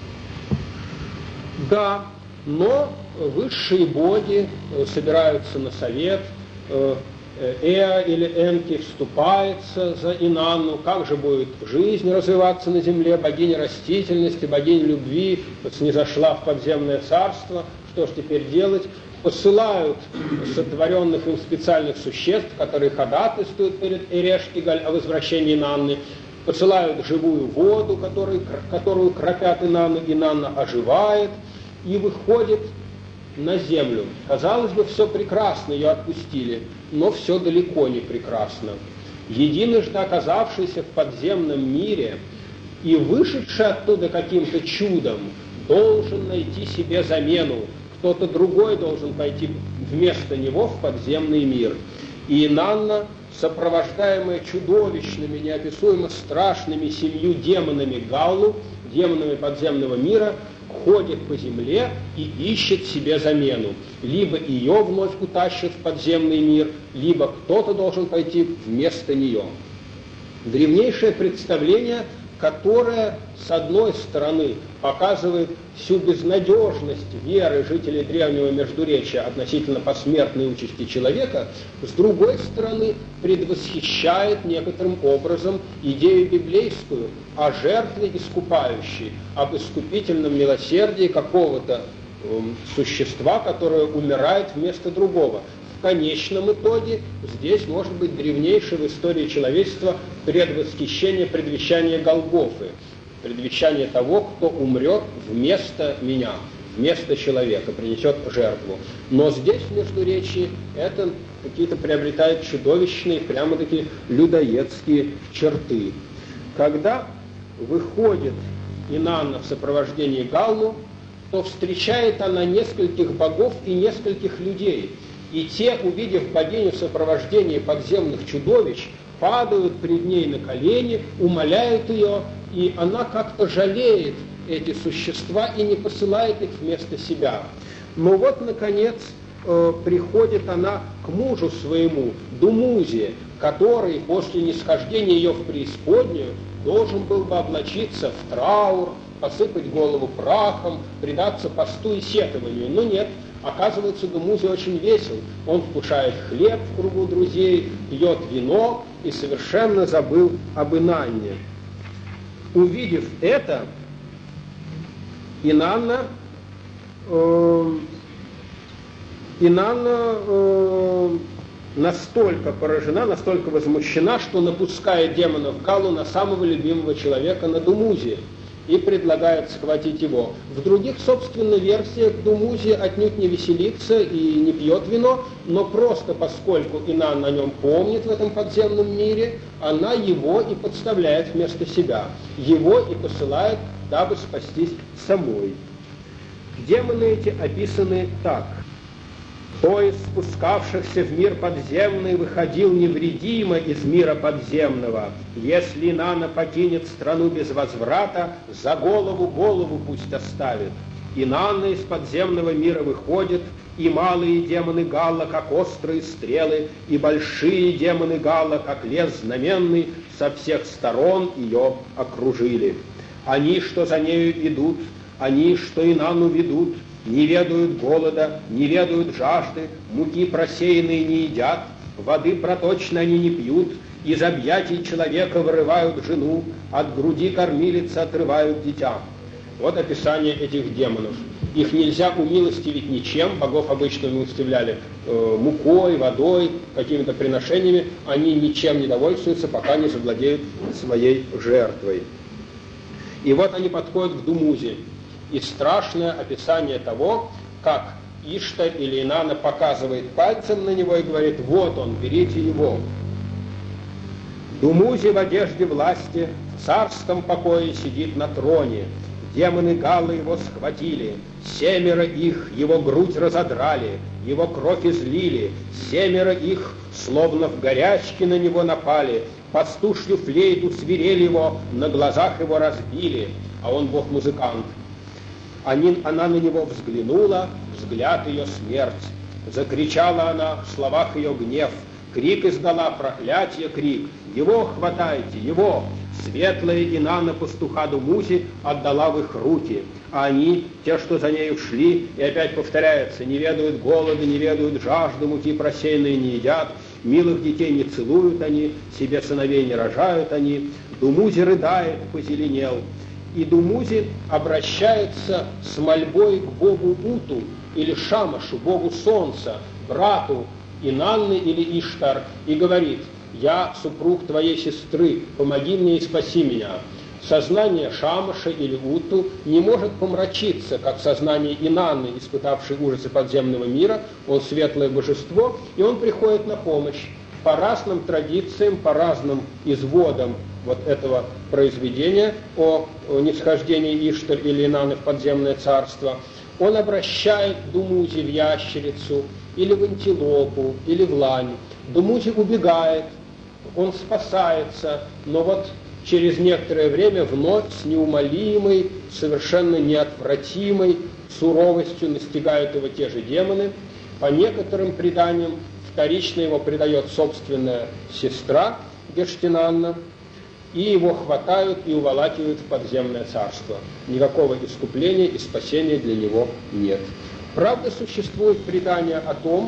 Да, но высшие боги собираются на совет, Эа или Энки вступается за Инанну, как же будет жизнь развиваться на земле, богиня растительности, богиня любви снизошла в подземное царство, что ж теперь делать? Посылают сотворенных им специальных существ, которые ходатайствуют перед Эрешкигаль о возвращении Инанны, посылают живую воду, которую, которую кропят Инанну, Инанна оживает и выходит на землю. Казалось бы, все прекрасно, ее отпустили, но все далеко не прекрасно. Единожды оказавшийся в подземном мире и вышедший оттуда каким-то чудом должен найти себе замену. Кто-то другой должен пойти вместо него в подземный мир. И Инанна, сопровождаемая чудовищными, неописуемо страшными семью демонами Галлу, демонами подземного мира, ходит по земле и ищет себе замену. Либо ее вновь утащат в подземный мир, либо кто-то должен пойти вместо нее. Древнейшее представление, которое, с одной стороны, показывает всю безнадежность веры жителей древнего Междуречия относительно посмертной участи человека, с другой стороны, предвосхищает некоторым образом идею библейскую о жертве искупающей, об искупительном милосердии какого-то э, существа, которое умирает вместо другого. В конечном итоге здесь может быть древнейшее в истории человечества предвосхищение, предвещание Голгофы, предвещание того, кто умрет вместо меня, вместо человека, принесет жертву. Но здесь, в Междуречии, это какие-то приобретает чудовищные, прямо-таки людоедские черты. Когда выходит Инанна в сопровождении Галлу, то встречает она нескольких богов и нескольких людей. И те, увидев богиню в сопровождении подземных чудовищ, падают пред ней на колени, умоляют ее, и она как-то жалеет эти существа и не посылает их вместо себя. Но вот, наконец, э, приходит она к мужу своему, Думузе, который после нисхождения ее в преисподнюю должен был бы облачиться в траур, посыпать голову прахом, предаться посту и сетованию. Но нет, оказывается, Думузе очень весел. Он вкушает хлеб в кругу друзей, пьет вино и совершенно забыл об Инанне. Увидев это, Инанна, э, Инанна э, настолько поражена, настолько возмущена, что напускает демонов Галлу на самого любимого человека, на Думузе, и предлагает схватить его. В других, собственно, версиях Думузе отнюдь не веселится и не пьет вино, но просто поскольку Инанна о нем помнит в этом подземном мире, она его и подставляет вместо себя. Его и посылает, дабы спастись самой. Демоны эти описаны так. Поезд спускавшихся в мир подземный выходил невредимо из мира подземного. Если Инанна покинет страну без возврата, за голову голову пусть оставит. Инанна из подземного мира выходит, и малые демоны Галла, как острые стрелы, и большие демоны Галла, как лес знаменный, со всех сторон ее окружили. Они, что за нею идут, они, что Инанну ведут, не ведают голода, не ведают жажды, муки просеянные не едят, воды проточной они не пьют, из объятий человека вырывают жену, от груди кормилицы отрывают дитя. Вот описание этих демонов. Их нельзя умилостивить ничем, богов обычно умилостивляли э, мукой, водой, какими-то приношениями, они ничем не довольствуются, пока не завладеют своей жертвой. И вот они подходят к Думузе. И страшное описание того, как Иштар или Инанна показывает пальцем на него и говорит: вот он, берите его. Думузи в одежде власти, в царском покое сидит на троне. Демоны Галлы его схватили, семеро их его грудь разодрали, его кровь излили, семеро их, словно в горячке, на него напали, пастушью флейту свирели его, на глазах его разбили, а он бог-музыкант. Они, она на него взглянула, взгляд ее смерть. Закричала она, в словах ее гнев. Крик издала, проклятие крик. Его хватайте, его! Светлая Инанна пастуха Думузи отдала в их руки. А они, те, что за нею шли, и опять повторяется, не ведают голода, не ведают жажды, муки просеянные не едят, милых детей не целуют они, себе сыновей не рожают они. Думузи рыдает, позеленел. И Думузи обращается с мольбой к богу Уту или Шамашу, богу солнца, брату Инанны или Иштар, и говорит: «Я супруг твоей сестры, помоги мне и спаси меня». Сознание Шамаша или Уту не может помрачиться, как сознание Инанны, испытавшей ужасы подземного мира. Он светлое божество, и он приходит на помощь. По разным традициям, по разным изводам вот этого произведения о, о нисхождении Иштар или Инанны в подземное царство, он обращает Думузи в ящерицу, или в антилопу, или в лань. Думузи убегает, он спасается, но вот через некоторое время вновь с неумолимой, совершенно неотвратимой суровостью настигают его те же демоны. По некоторым преданиям вторично его предает собственная сестра Гештинанна, и его хватают и уволакивают в подземное царство. Никакого искупления и спасения для него нет. Правда, существует предание о том,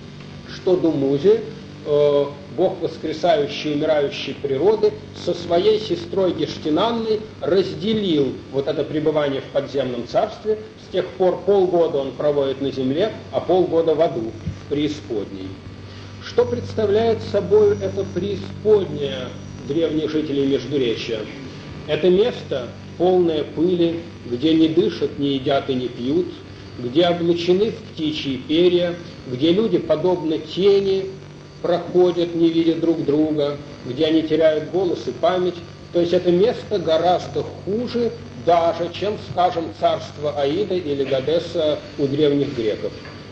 что Думузи, э, бог воскресающей и умирающей природы, со своей сестрой Гештинанной разделил вот это пребывание в подземном царстве. С тех пор полгода он проводит на земле, а полгода в аду, в преисподней. Что представляет собой это преисподняя древних жителей Междуречья? Это место, полное пыли, где не дышат, не едят и не пьют, где облачены в птичьи перья, где люди, подобно тени, проходят, не видя друг друга, где они теряют голос и память. То есть это место гораздо хуже даже, чем, скажем, царство Аида или Гадеса у древних греков.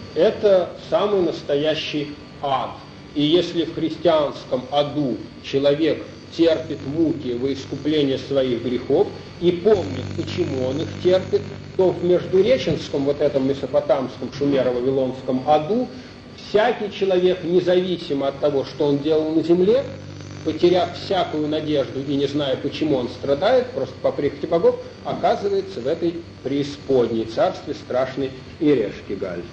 Это самый настоящий ад. И если в христианском аду человек терпит муки во искупление своих грехов и помнит, почему он их терпит, то в междуреченском, вот этом месопотамском, шумеро-вавилонском аду всякий человек, независимо от того, что он делал на земле, потеряв всякую надежду и не зная, почему он страдает, просто по прихоти богов, оказывается в этой преисподней царстве страшной Ирешки-Галь.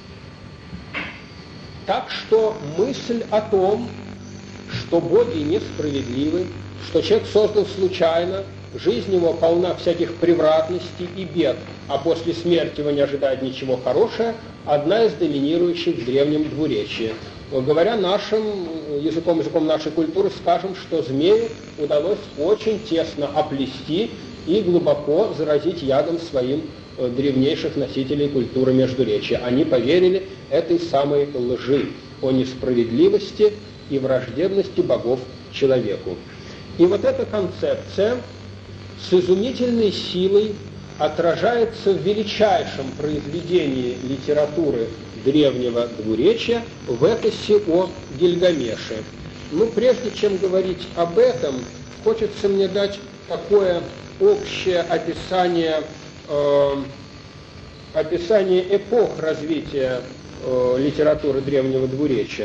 Так что мысль о том, что боги несправедливы, что человек создан случайно, жизнь его полна всяких превратностей и бед, а после смерти его не ожидает ничего хорошего, одна из доминирующих в древнем двуречии. Говоря нашим языком, языком нашей культуры, скажем, что змею удалось очень тесно оплести и глубоко заразить ядом своим древнейших носителей культуры Междуречия. Они поверили этой самой лжи о несправедливости и враждебности богов человеку. И вот эта концепция с изумительной силой отражается в величайшем произведении литературы древнего двуречия в эпосе о Гильгамеше. Ну, прежде чем говорить об этом, хочется мне дать такое общее описание, э, описание эпох развития э, литературы древнего двуречия.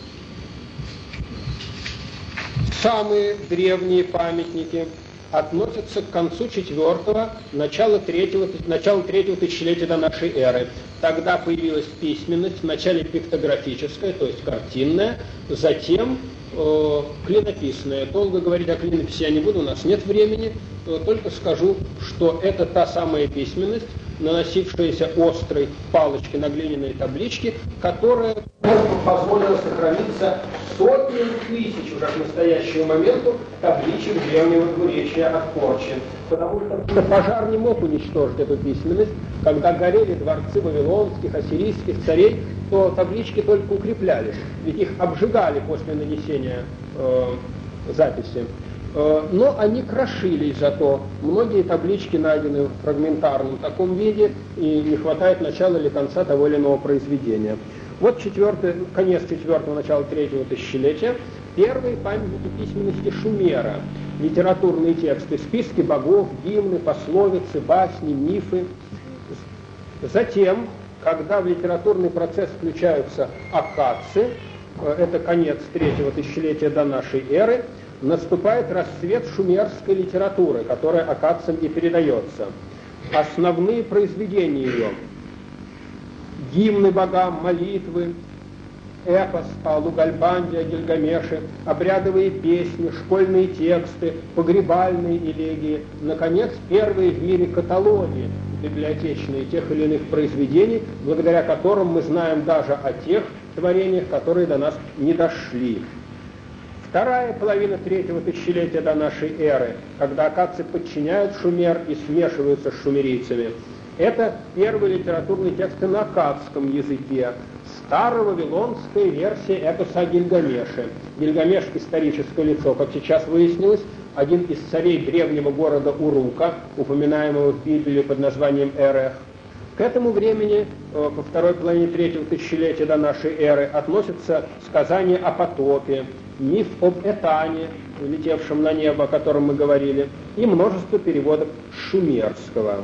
Самые древние памятники относятся к концу четвертого, началу третьего, началу третьего тысячелетия до нашей эры. Тогда появилась письменность, вначале пиктографическая, то есть картинная, затем э, клинописная. Долго говорить о клинописи я не буду, у нас нет времени, э, только скажу, что это та самая письменность, наносившаяся острой палочкой на глиняные таблички, которая позволила сохраниться сотням тысяч уже к настоящему моменту табличек древнего двуречия от порчи. Потому что пожар не мог уничтожить эту письменность. Когда горели дворцы вавилонских, ассирийских царей, то таблички только укреплялись, ведь их обжигали после нанесения э, записи. Э, но они крошились зато. Многие таблички найдены в фрагментарном таком виде, и не хватает начала или конца того или иного произведения. Вот четвертый, конец четвертого, начало третьего тысячелетия, первые памятники письменности Шумера, литературные тексты, списки богов, гимны, пословицы, басни, мифы. Затем, когда в литературный процесс включаются аккадцы, это конец третьего тысячелетия до нашей эры, наступает расцвет шумерской литературы, которая аккадцам и передается. Основные произведения ее: гимны богам, молитвы, эпос о Лугальбанде, о Гильгамеше, обрядовые песни, школьные тексты, погребальные элегии, наконец, первые в мире каталоги библиотечные тех или иных произведений, благодаря которым мы знаем даже о тех творениях, которые до нас не дошли. Вторая половина третьего тысячелетия до нашей эры, когда аккадцы подчиняют Шумер и смешиваются с шумерийцами, это первые литературные тексты на аккадском языке, старо-вавилонская версия эпоса о Гильгамеше. Гильгамеш – историческое лицо, как сейчас выяснилось, один из царей древнего города Урука, упоминаемого в Библии под названием Эрех. К этому времени, по второй половине третьего тысячелетия до нашей эры, относятся сказания о потопе, миф об Этане, летевшем на небо, о котором мы говорили, и множество переводов шумерского.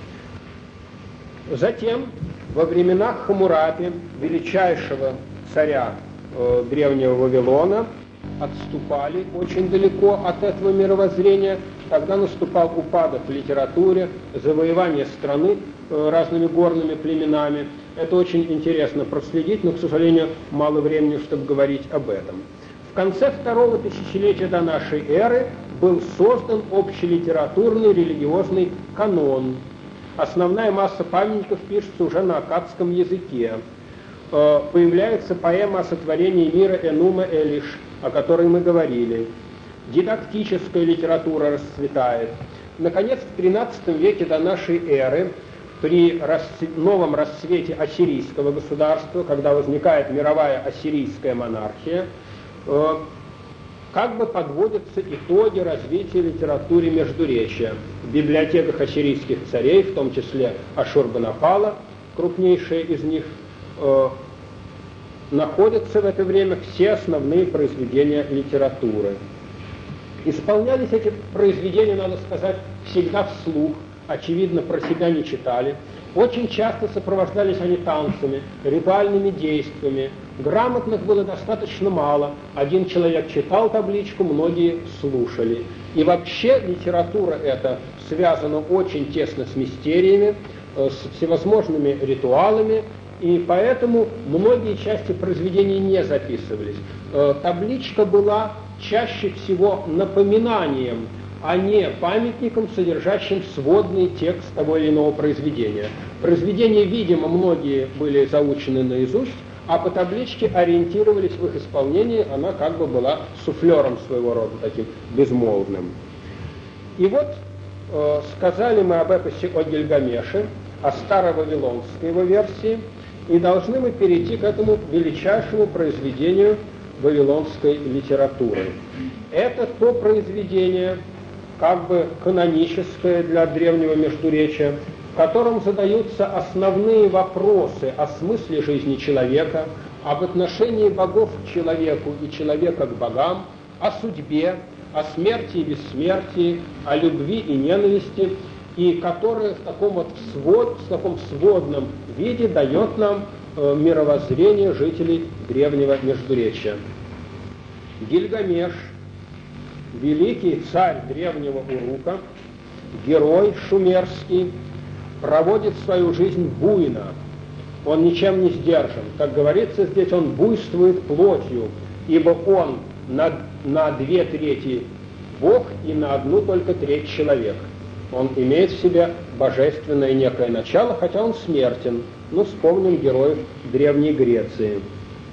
Затем, во времена Хаммурапи, величайшего царя э, древнего Вавилона, отступали очень далеко от этого мировоззрения. Тогда наступал упадок в литературе, завоевание страны э, разными горными племенами. Это очень интересно проследить, но, к сожалению, мало времени, чтобы говорить об этом. В конце второго тысячелетия до нашей эры был создан общелитературный религиозный канон. Основная масса памятников пишется уже на аккадском языке. Э, появляется поэма о сотворении мира Энума Элиш, о которой мы говорили. Дидактическая литература расцветает. Наконец, в тринадцатом веке до нашей эры, при расцве- новом расцвете ассирийского государства, когда возникает мировая ассирийская монархия, э, как бы подводятся итоги развития литературы междуречия. В библиотеках ассирийских царей, в том числе Ашурбанапала, крупнейшая из них, э, находятся в это время все основные произведения литературы. Исполнялись эти произведения, надо сказать, всегда вслух, очевидно, про себя не читали. Очень часто сопровождались они танцами, ритуальными действиями. Грамотных было достаточно мало. Один человек читал табличку, многие слушали. И вообще литература эта связана очень тесно с мистериями, с всевозможными ритуалами, и поэтому многие части произведений не записывались. Табличка была чаще всего напоминанием, а не памятником, содержащим сводный текст того или иного произведения. Произведения, видимо, многие были заучены наизусть, а по табличке ориентировались в их исполнении, она как бы была суфлером своего рода, таким безмолвным. И вот э, сказали мы об эпосе о Гильгамеше, о старо-вавилонской его версии, и должны мы перейти к этому величайшему произведению вавилонской литературы. Это то произведение, как бы каноническое для древнего Междуречия, в котором задаются основные вопросы о смысле жизни человека, об отношении богов к человеку и человека к богам, о судьбе, о смерти и бессмертии, о любви и ненависти, и которое в таком вот свод, в таком сводном виде дает нам э, мировоззрение жителей древнего Междуречия. Гильгамеш, великий царь древнего Урука, герой шумерский, проводит свою жизнь буйно. Он ничем не сдержан. Как говорится здесь, он буйствует плотью, ибо он на, на две трети Бог и на одну только треть человек. Он имеет в себе божественное некое начало, хотя он смертен. Ну, вспомним героев Древней Греции.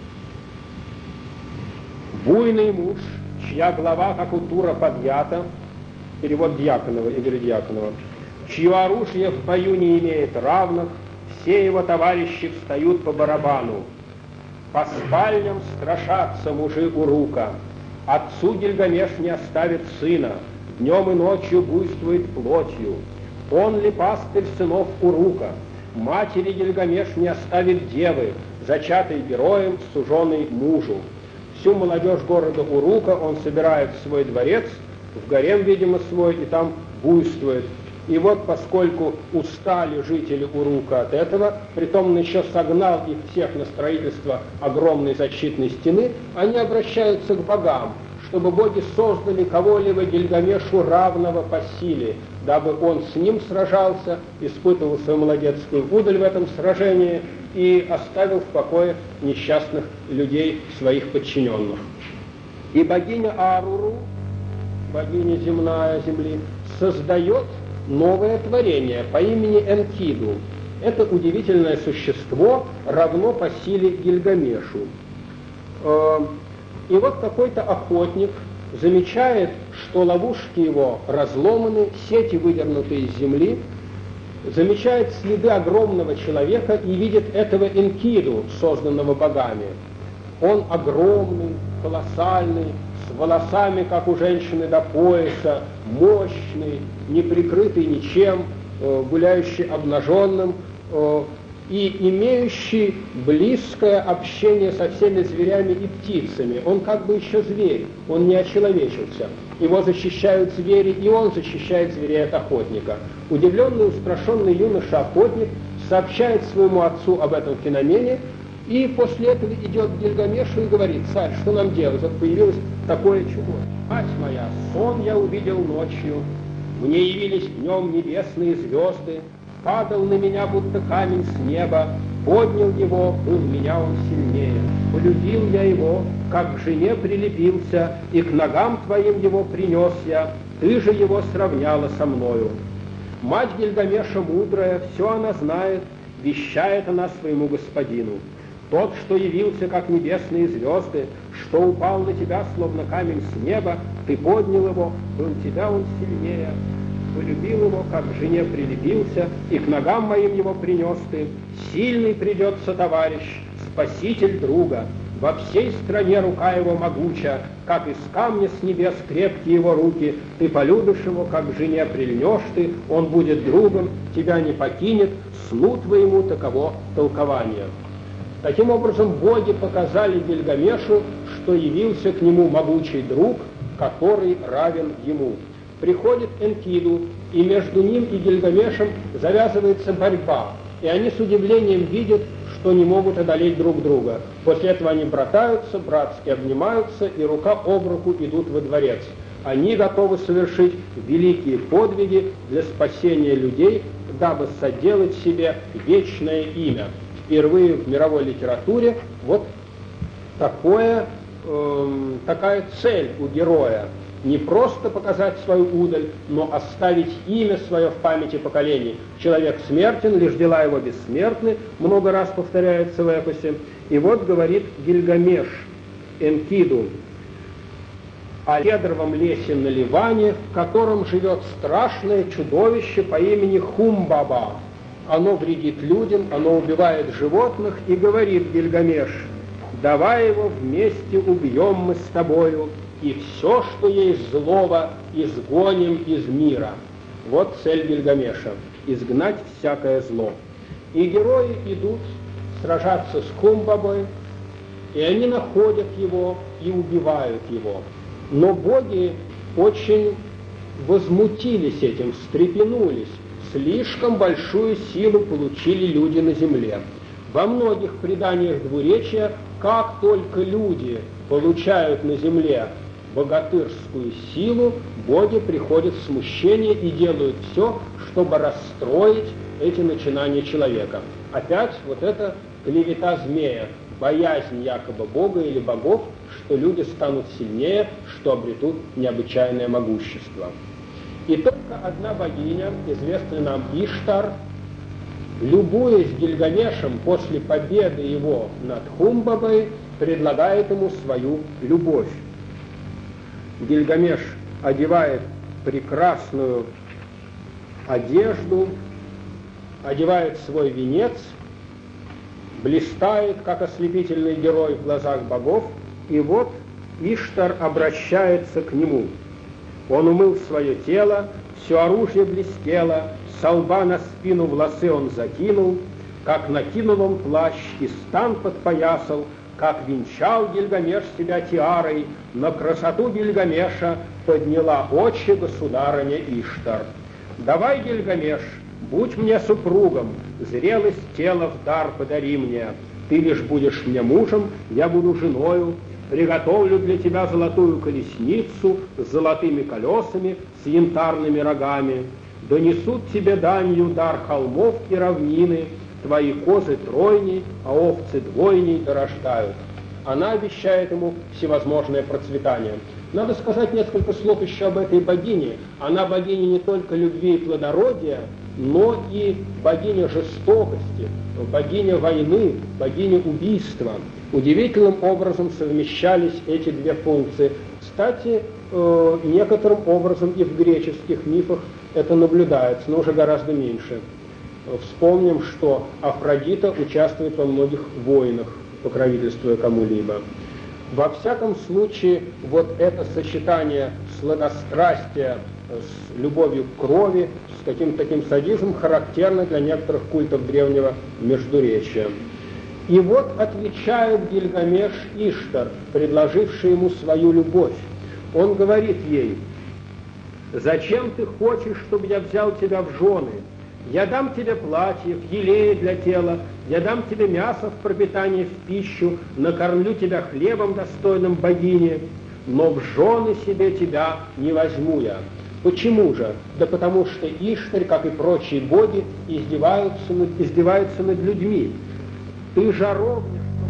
Буйный муж, чья голова, как у Тура, подъята, перевод Дьяконова, Игоря Дьяконова, чье оружие в бою не имеет равных, все его товарищи встают по барабану. По спальням страшатся мужи Урука, отцу Гильгамеш не оставит сына, днем и ночью буйствует плотью. Он ли пастырь сынов Урука? Матери Гильгамеш не оставит девы, зачатой героем, суженой мужу. Всю молодежь города Урука он собирает в свой дворец, в гарем, видимо, свой, и там буйствует. И вот, поскольку устали жители Урука от этого, притом он еще согнал их всех на строительство огромной защитной стены, они обращаются к богам, чтобы боги создали кого-либо Гильгамешу равного по силе, дабы он с ним сражался, испытывал свою молодецкую удаль в этом сражении и оставил в покое несчастных людей, своих подчиненных. И богиня Аруру, богиня земная земли, создает новое творение по имени Энкиду. Это удивительное существо равно по силе Гильгамешу. И вот какой-то охотник замечает, что ловушки его разломаны, сети выдернуты из земли, замечает следы огромного человека и видит этого Энкиду, созданного богами. Он огромный, колоссальный, с волосами, как у женщины, до пояса, мощный, не прикрытый ничем, гуляющий обнаженным, и имеющий близкое общение со всеми зверями и птицами. Он как бы еще зверь, он не очеловечился. Его защищают звери, и он защищает зверей от охотника. Удивленный, устрашенный юноша-охотник сообщает своему отцу об этом феномене, и после этого идет к Гильгамешу и говорит: «Царь, что нам делать? Вот появилось такое чудо. Мать моя, сон я увидел ночью, мне явились днем небесные звезды, падал на меня, будто камень с неба, поднял его, был меня он сильнее. Полюбил я его, как к жене прилепился, и к ногам твоим его принес я, ты же его сравняла со мною». Мать Гильгамеша мудрая, все она знает, вещает она своему господину: «Тот, что явился, как небесные звезды, что упал на тебя, словно камень с неба, ты поднял его, был тебя он сильнее. Полюбил его, как к жене прилепился, и к ногам моим его принес ты. Сильный придется товарищ, спаситель друга. Во всей стране рука его могуча, как из камня с небес крепкие его руки. Ты полюбишь его, как к жене прильнешь ты, он будет другом, тебя не покинет, сну твоему таково толкование». Таким образом, боги показали Гильгамешу, что явился к нему могучий друг, который равен ему. Приходит Энкиду, и между ним и Гильгамешем завязывается борьба, и они с удивлением видят, что не могут одолеть друг друга. После этого они братаются, братски обнимаются, и рука об руку идут во дворец. Они готовы совершить великие подвиги для спасения людей, дабы соделать себе вечное имя. Впервые в мировой литературе вот такое, э, такая цель у героя. Не просто показать свою удаль, но оставить имя свое в памяти поколений. Человек смертен, лишь дела его бессмертны, много раз повторяется в эпосе. И вот говорит Гильгамеш Энкиду о кедровом лесе на Ливане, в котором живет страшное чудовище по имени Хумбаба. Оно вредит людям, оно убивает животных, и говорит Гильгамеш: «Давай его вместе убьем мы с тобою, и все, что есть злого, изгоним из мира. Вот цель Гильгамеша – изгнать всякое зло. И герои идут сражаться с Хумбабой, и они находят его и убивают его. Но боги очень возмутились этим, встрепенулись. Слишком большую силу получили люди на земле. Во многих преданиях двуречия, как только люди получают на земле богатырскую силу, боги приходят в смущение и делают все, чтобы расстроить эти начинания человека. Опять вот эта клевета змея, боязнь якобы Бога или богов, что люди станут сильнее, что обретут необычайное могущество. И только одна богиня, известная нам Иштар, любуясь Гильгамешем после победы его над Хумбабой, предлагает ему свою любовь. Гильгамеш одевает прекрасную одежду, одевает свой венец, блистает, как ослепительный герой в глазах богов, и вот Иштар обращается к нему. Он умыл свое тело, все оружие блестело, со лба на спину волосы он закинул, как накинул он плащ и стан подпоясал, как венчал Гильгамеш себя тиарой, на красоту Гильгамеша подняла очи государыня Иштар. «Давай, Гильгамеш, будь мне супругом, зрелость тела в дар подари мне. Ты лишь будешь мне мужем, я буду женою. Приготовлю для тебя золотую колесницу с золотыми колесами, с янтарными рогами. Донесут тебе данью дар холмов и равнины, твои козы тройней, а овцы двойней дорождают». Она обещает ему всевозможное процветание. Надо сказать несколько слов еще об этой богине. Она богиня не только любви и плодородия, но и богиня жестокости, богиня войны, богиня убийства. Удивительным образом совмещались эти две функции. Кстати, э, некоторым образом и в греческих мифах это наблюдается, но уже гораздо меньше. Вспомним, что Афродита участвует во многих войнах, покровительствуя кому-либо. Во всяком случае, вот это сочетание сладострастия с любовью к крови, с каким-то таким садизмом характерно для некоторых культов древнего Междуречия. И вот отвечает Гильгамеш Иштар, предложивший ему свою любовь. Он говорит ей: «Зачем ты хочешь, чтобы я взял тебя в жены? Я дам тебе платье, елея для тела, я дам тебе мясо в пропитание, в пищу, накормлю тебя хлебом, достойным богини, но в жены себе тебя не возьму я». Почему же? Да потому что Иштар, как и прочие боги, издеваются над, издеваются над людьми. Ты жаровня, что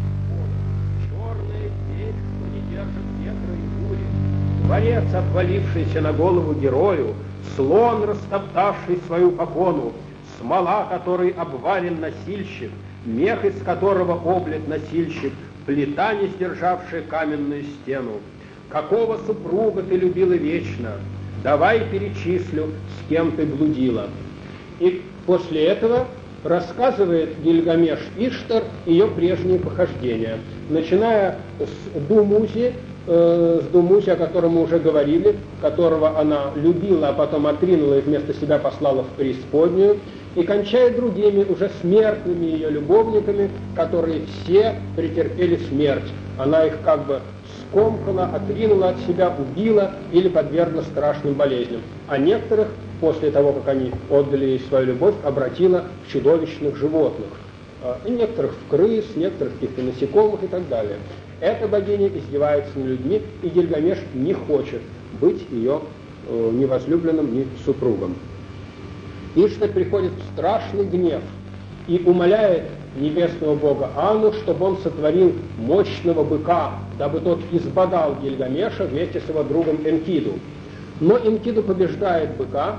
гаснет поле, черная печь, что не держит ветра и бури, дворец, обвалившийся на голову герою, слон, растоптавший свою покону, смола, которой обвален носильщик, мех, из которого облит носильщик, плита, не сдержавшая каменную стену. Какого супруга ты любила вечно? Давай перечислю, с кем ты блудила. И после этого рассказывает Гильгамеш Иштар ее прежние похождения, начиная с Думузи, э, с Думузи, о котором мы уже говорили, которого она любила, а потом отринула и вместо себя послала в преисподнюю, и кончая другими, уже смертными ее любовниками, которые все претерпели смерть. Она их как бы скомкала, отринула от себя, убила или подвергла страшным болезням. А некоторых, после того, как они отдали ей свою любовь, обратила в чудовищных животных. И некоторых в крыс, некоторых в каких-то насекомых и так далее. Эта богиня издевается над людьми, и Гильгамеш не хочет быть ее э, ни возлюбленным, ни супругом. Иштар приходит в страшный гнев и умоляет небесного бога Анну, чтобы он сотворил мощного быка, дабы тот избодал Гильгамеша вместе с его другом Энкиду. Но Энкиду побеждает быка,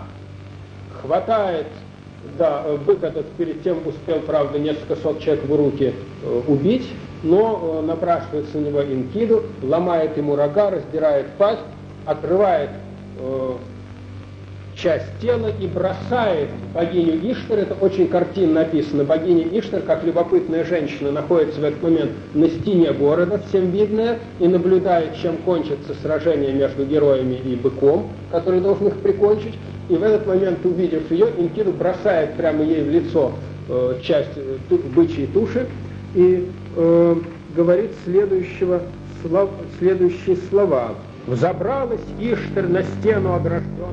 хватает, да, бык этот перед тем успел, правда, несколько сот человек в руки э, убить, но э, напрашивается на него Энкиду, ломает ему рога, раздирает пасть, отрывает э, часть тела и бросает богиню Иштар. Это очень картинно написано. Богиня Иштар, как любопытная женщина, находится в этот момент на стене города, всем видная, и наблюдает, чем кончится сражение между героями и быком, который должен их прикончить. И в этот момент, увидев ее, Энкиду бросает прямо ей в лицо э, часть э, ту, бычьей туши и э, говорит следующего, слов, следующие слова. «Взобралась Иштар на стену огражденного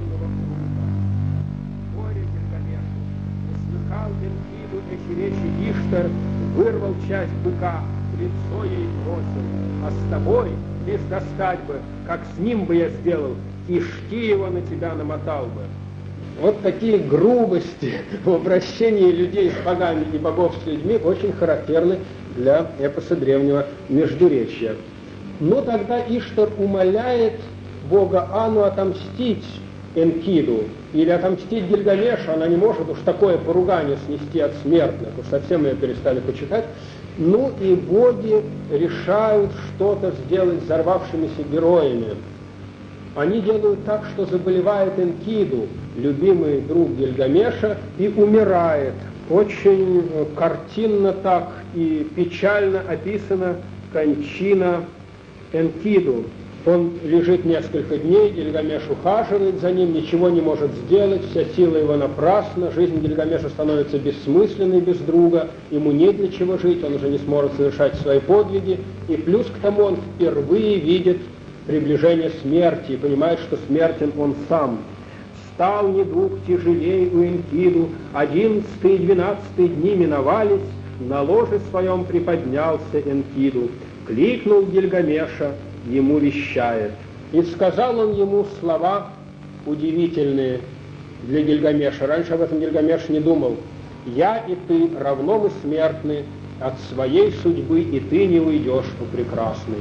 круга. Горе Гильгамешу, услыхал Энкиду эти речи Иштар, вырвал часть быка, в лицо ей бросил. А с тобой лишь достать бы, как с ним бы я сделал, кишки его на тебя намотал бы». Вот такие грубости в обращении людей с богами и богов с людьми очень характерны для эпоса древнего Междуречья. Но тогда Иштар умоляет бога Ану отомстить Энкиду или отомстить Гильгамешу. Она не может уж такое поругание снести от смертных, уж совсем ее перестали почитать. Ну и боги решают что-то сделать с взорвавшимися героями. Они делают так, что заболевает Энкиду, любимый друг Гильгамеша, и умирает. Очень картинно так и печально описана кончина Энкиду. Он лежит несколько дней, Гильгамеш ухаживает за ним, ничего не может сделать, вся сила его напрасна, жизнь Гильгамеша становится бессмысленной без друга, ему не для чего жить, он уже не сможет совершать свои подвиги, и плюс к тому он впервые видит приближение смерти и понимает, что смертен он сам. Стал недуг тяжелей у Энкиду, одиннадцатый и двенадцатый дни миновались, на ложе своем приподнялся Энкиду, кликнул Гильгамеша, ему вещает. И сказал он ему слова удивительные для Гильгамеша. Раньше об этом Гильгамеш не думал. «Я и ты равно мы смертны, от своей судьбы и ты не уйдешь, о прекрасный».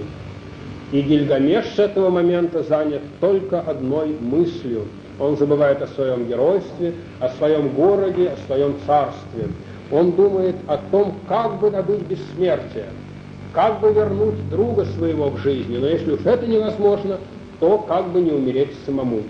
И Гильгамеш с этого момента занят только одной мыслью. Он забывает о своем геройстве, о своем городе, о своем царстве. Он думает о том, как бы добыть бессмертие, как бы вернуть друга своего в жизни. Но если уж это невозможно, то как бы не умереть самому.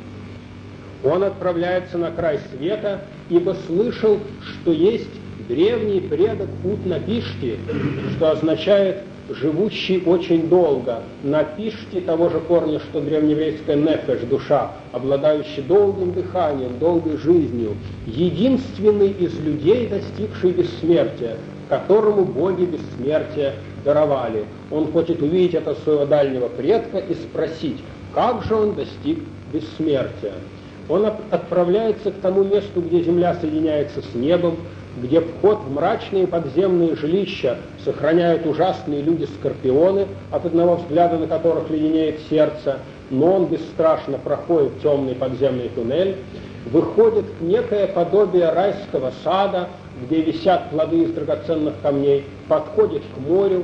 Он отправляется на край света, ибо слышал, что есть древний предок Утнапишти, что означает «живущий очень долго». Напишти того же корня, что древнееврейская нефеш, душа, обладающий долгим дыханием, долгой жизнью, единственный из людей, достигший бессмертия, которому боги бессмертия даровали. Он хочет увидеть этого своего дальнего предка и спросить, как же он достиг бессмертия. Он отправляется к тому месту, где земля соединяется с небом, где вход в мрачные подземные жилища сохраняют ужасные люди-скорпионы, от одного взгляда на которых леденеет сердце, но он бесстрашно проходит темный подземный туннель, выходит в некое подобие райского сада, где висят плоды из драгоценных камней, подходит к морю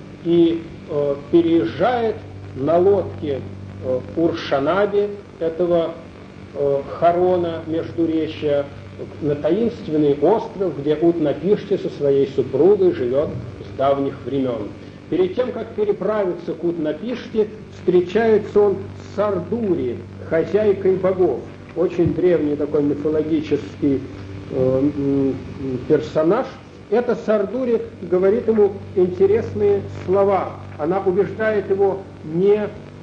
и э, переезжает на лодке э, Уршанаби, этого э, Харона Междуречья, на таинственный остров, где Утнапишти со своей супругой живет с давних времен. Перед тем, как переправиться к Утнапишти, встречается он с Сардури, хозяйкой богов. Очень древний такой мифологический э, персонаж. Эта Сардури говорит ему интересные слова. Она убеждает его не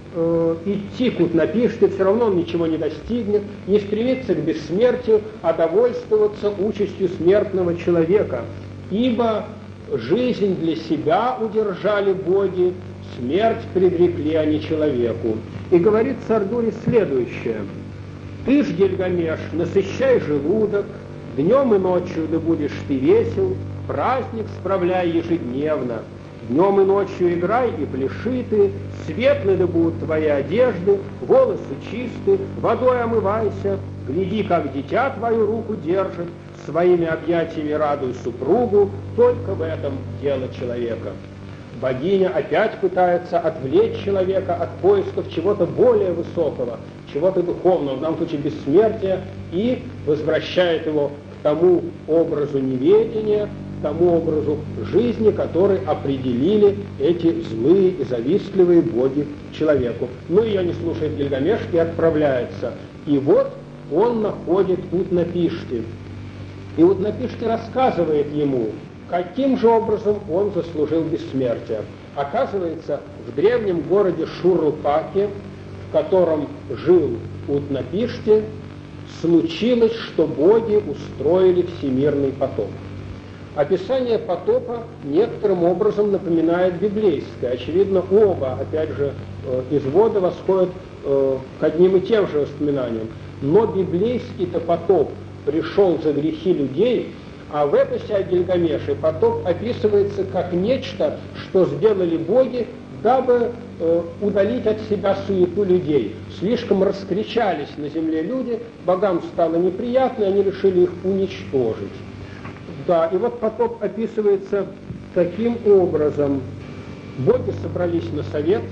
э, идти к Утнапишти, все равно он ничего не достигнет, не стремиться к бессмертию, а довольствоваться участью смертного человека. Ибо жизнь для себя удержали боги, смерть предрекли они человеку. И говорит Сардури следующее. «Ты ж, Гильгамеш, насыщай желудок, днем и ночью да будешь ты весел, праздник справляй ежедневно, днем и ночью играй и пляши ты, светлы да будут твои одежды, волосы чисты, водой омывайся, гляди, как дитя твою руку держит, своими объятиями радуй супругу, только в этом дело человека». Богиня опять пытается отвлечь человека от поисков чего-то более высокого, чего-то духовного, в данном случае бессмертия, и возвращает его к тому образу неведения, к тому образу жизни, который определили эти злые и завистливые боги человеку. Но ее не слушает Гильгамеш и отправляется. И вот он находит Утнапишти. И Утнапишти рассказывает ему, каким же образом он заслужил бессмертие. Оказывается, в древнем городе Шурупаке, в котором жил Утнапишти, случилось, что боги устроили всемирный потоп. Описание потопа некоторым образом напоминает библейское. Очевидно, оба, опять же, из вода восходят к одним и тем же воспоминаниям. Но библейский-то потоп пришел за грехи людей, а в эпосе о Гильгамеше потоп описывается как нечто, что сделали боги, дабы э, удалить от себя суету людей. Слишком раскричались на земле люди, богам стало неприятно, и они решили их уничтожить. Да, и вот потоп описывается таким образом. Боги собрались на совет,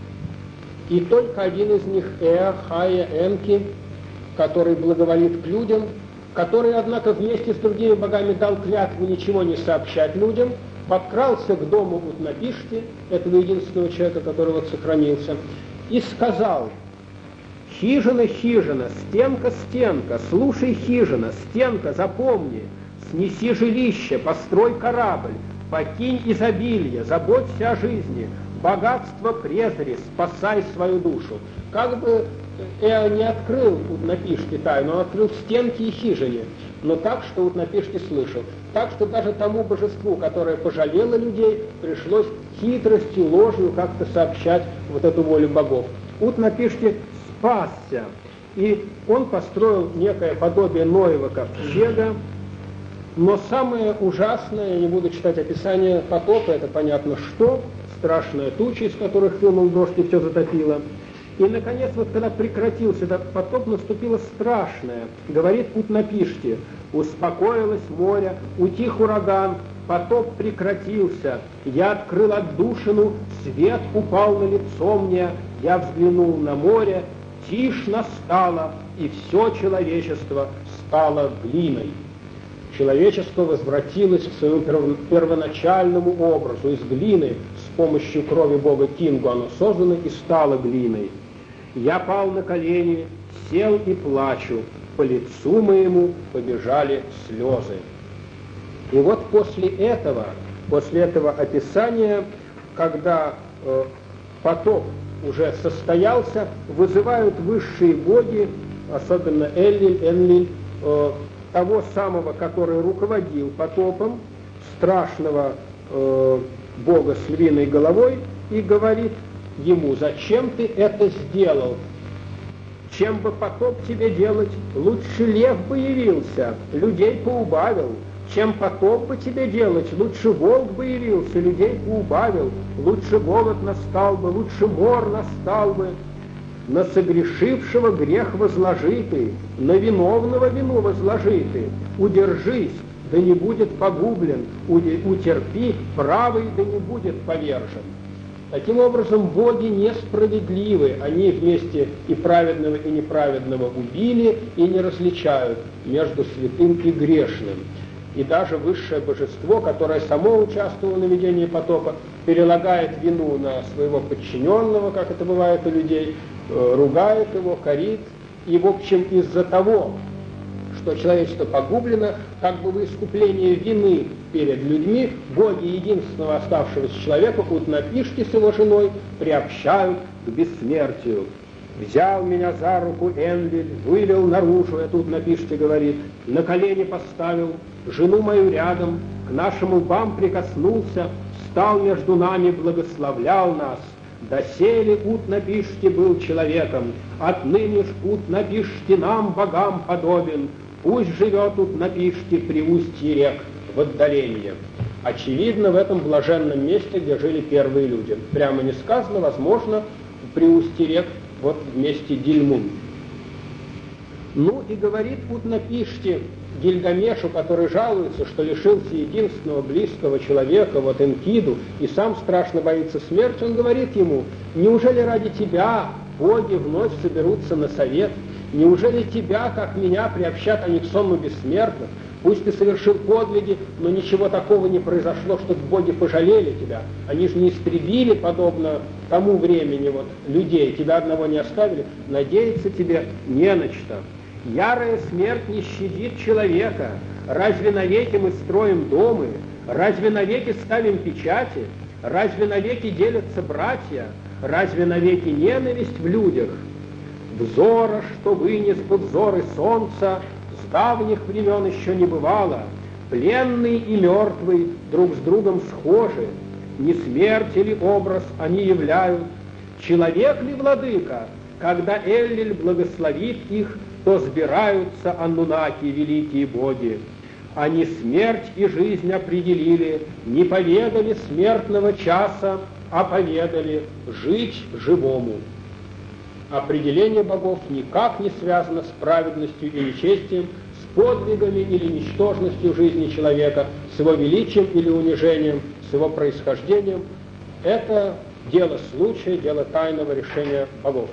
и только один из них, Эа, Хая, Энки, который благоволит к людям, который, однако, вместе с другими богами дал клятву ничего не сообщать людям, подкрался к дому Утнапишти, этого единственного человека, который вот сохранился, и сказал: «Хижина, хижина, стенка, стенка, слушай, хижина, стенка, запомни, снеси жилище, построй корабль, покинь изобилие, заботься о жизни, богатство презри, спасай свою душу». Как бы Эа не открыл Утнапишти тайну, он открыл стенки и хижине, но так, что Утнапишти слышал. Так, что даже тому божеству, которое пожалело людей, пришлось хитростью, ложью как-то сообщать вот эту волю богов. Утнапишти спасся, и он построил некое подобие Ноева ковчега. Но самое ужасное, я не буду читать описание потопа, это понятно что, страшная туча, из которых хлынул дождь и все затопило. И, наконец, вот когда прекратился этот потоп, наступило страшное. Говорит Утнапишти: «Успокоилось море, утих ураган, потоп прекратился, я открыл отдушину, свет упал на лицо мне, я взглянул на море, тишь настала, и все человечество стало глиной». Человечество возвратилось к своему первоначальному образу. Из глины с помощью крови бога Кингу оно создано и стало глиной. Я пал на колени, сел и плачу, по лицу моему побежали слезы. И вот после этого, после этого описания, когда э, потоп уже состоялся, вызывают высшие боги, особенно Эллиль, Энлиль, э, того самого, который руководил потопом, страшного э, бога с львиной головой, и говорит ему: «Зачем ты это сделал? Чем бы потоп тебе делать? Лучше лев бы явился, людей поубавил. Чем потоп бы тебе делать? Лучше волк бы явился, людей поубавил. Лучше голод настал бы, лучше мор настал бы. На согрешившего грех возложи ты, на виновного вину возложи ты. Удержись, да не будет погублен, утерпи, правый, да не будет повержен». Таким образом, боги несправедливы, они вместе и праведного, и неправедного убили, и не различают между святым и грешным. И даже высшее божество, которое само участвовало в наведении потопа, перелагает вину на своего подчиненного, как это бывает у людей, ругает его, корит. И, в общем, из-за того, что человечество погублено, как бы в искупление вины перед людьми, боги единственного оставшегося человека, Утнапишти с его женой, приобщают к бессмертию. «Взял меня за руку Энлиль, вывел наружу», это Утнапишти говорит, «на колени поставил, жену мою рядом, к нашим лбам прикоснулся, стал между нами, благословлял нас. Доселе Утнапишти был человеком, отныне ж Утнапишти нам, богам, подобен. Пусть живет Утнапишти при устье рек в отдалении». Очевидно, в этом блаженном месте, где жили первые люди. Прямо не сказано, возможно, при устье рек, вот в месте Дильмун. Ну и говорит Утнапишти Гильгамешу, который жалуется, что лишился единственного близкого человека, вот Энкиду, и сам страшно боится смерти, он говорит ему: «Неужели ради тебя боги вновь соберутся на совет? Неужели тебя, как меня, приобщат они к сонму бессмертных? Пусть ты совершил подвиги, но ничего такого не произошло, чтобы боги пожалели тебя. Они же не истребили, подобно тому времени, вот, людей, тебя одного не оставили. Надеяться тебе не на что». Ярая смерть не щадит человека. Разве навеки мы строим дома? Разве навеки ставим печати? Разве навеки делятся братья? Разве навеки ненависть в людях? Взора, что вынес бы взоры солнца, с давних времен еще не бывало. Пленный и мертвый друг с другом схожи. Не смерть ли образ они являют? Человек ли владыка? Когда Эллиль благословит их, то сбираются аннунаки, великие боги. Они смерть и жизнь определили, не поведали смертного часа, а поведали жить живому. Определение богов никак не связано с праведностью или честием, с подвигами или ничтожностью жизни человека, с его величием или унижением, с его происхождением. Это дело случая, дело тайного решения богов.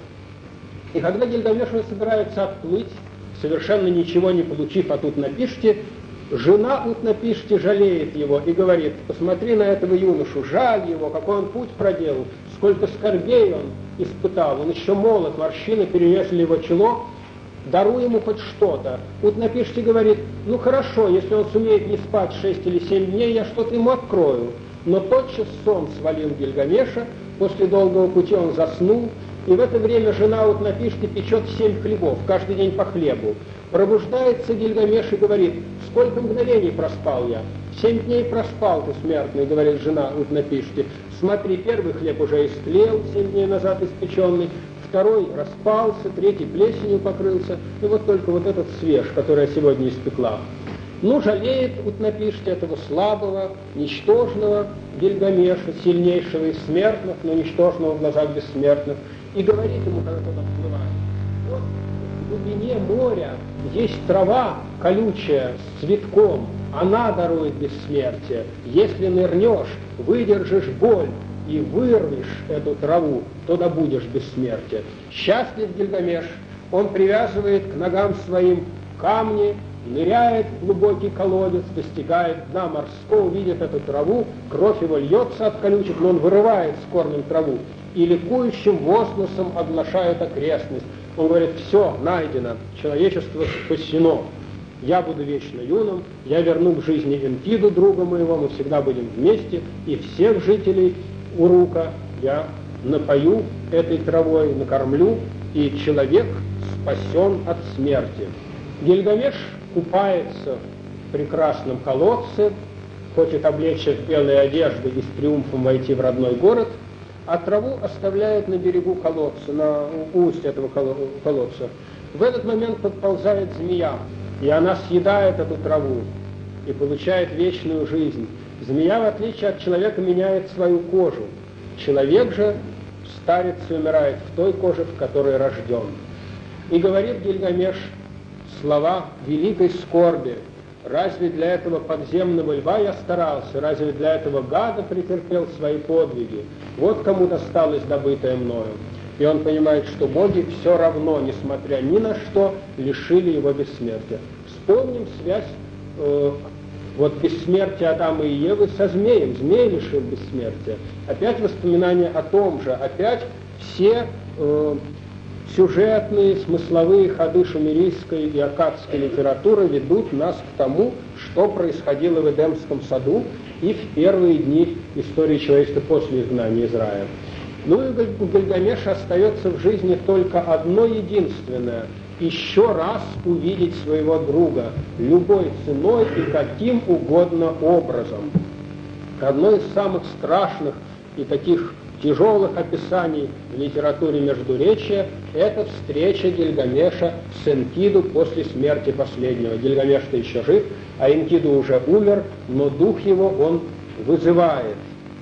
И когда Гильгамеш собирается отплыть, совершенно ничего не получив от Утнапишти, жена Утнапишти жалеет его и говорит: посмотри на этого юношу, жаль его, какой он путь проделал, сколько скорбей он испытал, он еще молод, морщины перерезали его чело, даруй ему хоть что-то. Утнапишти говорит: ну хорошо, если он сумеет не спать шесть или семь дней, я что-то ему открою. Но тотчас сон свалил Гильгамеша, после долгого пути он заснул, и в это время жена Утнапишти печет семь хлебов, каждый день по хлебу. Пробуждается Гильгамеш и говорит: сколько мгновений проспал я? Семь дней проспал ты, смертный, говорит жена Утнапишти. Смотри, первый хлеб уже истлел, семь дней назад испеченный, второй распался, третий плесенью покрылся, и вот только вот этот свеж, который я сегодня испекла. Ну, жалеет Утнапишти этого слабого, ничтожного Гильгамеша, сильнейшего из смертных, но ничтожного в глазах бессмертных, и говорит ему, когда тот отплывает: вот в глубине моря есть трава колючая с цветком, она дарует бессмертие. Если нырнешь, выдержишь боль и вырвешь эту траву, то добудешь бессмертие. Счастлив Гильгамеш, он привязывает к ногам своим камни, ныряет в глубокий колодец, достигает дна морского, видит эту траву, кровь его льется от колючек, но он вырывает с корнем траву и ликующим возгласом оглашает окрестность. Он говорит: все, найдено, человечество спасено, я буду вечно юным, я верну к жизни Энкиду, друга моего, мы всегда будем вместе, и всех жителей Урука я напою этой травой, накормлю, и человек спасен от смерти. Гильгамеш купается в прекрасном колодце, хочет облечься в белые одежды и с триумфом войти в родной город, а траву оставляет на берегу колодца, на устье этого колодца. В этот момент подползает змея, и она съедает эту траву и получает вечную жизнь. Змея, в отличие от человека, меняет свою кожу. Человек же старится и умирает в той коже, в которой рожден. И говорит Гильгамеш слова великой скорби: разве для этого подземного льва я старался, разве для этого гада претерпел свои подвиги? Вот кому досталось добытое мною. И он понимает, что боги все равно, несмотря ни на что, лишили его бессмертия. Вспомним связь э, вот бессмертия Адама и Евы со змеем. Змей лишил бессмертия. Опять воспоминания о том же, опять все э, сюжетные, смысловые ходы шумерийской и аккадской литературы ведут нас к тому, что происходило в Эдемском саду и в первые дни истории человечества после изгнания из рая. Ну и у Гильгамеша остается в жизни только одно единственное – еще раз увидеть своего друга любой ценой и каким угодно образом. Одно из самых страшных и таких тяжелых описаний в литературе Междуречия – это встреча Гильгамеша с Энкиду после смерти последнего. Гильгамеш-то еще жив, а Энкиду уже умер, но дух его он вызывает.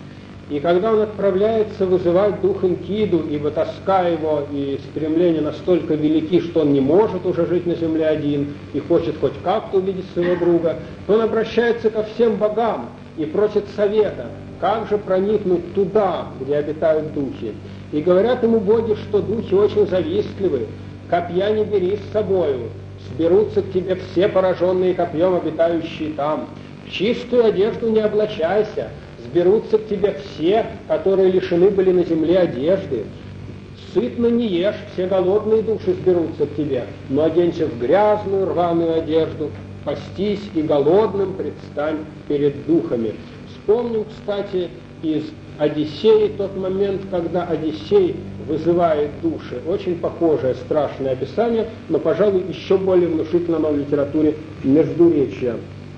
И когда он отправляется вызывать дух Энкиду, ибо тоска его и стремление настолько велики, что он не может уже жить на земле один и хочет хоть как-то увидеть своего друга, то он обращается ко всем богам и просит совета, как же проникнуть туда, где обитают духи. И говорят ему боги, что духи очень завистливы, копья не бери с собою, сберутся к тебе все пораженные копьем, обитающие там. В чистую одежду не облачайся, сберутся к тебе все, которые лишены были на земле одежды. Сытно не ешь, все голодные души сберутся к тебе, но оденься в грязную рваную одежду, постись и голодным предстань перед духами. Вспомним, кстати, из Одиссеи тот момент, когда Одиссей вызывает души. Очень похожее страшное описание, но, пожалуй, еще более внушительно в литературе Междуречья.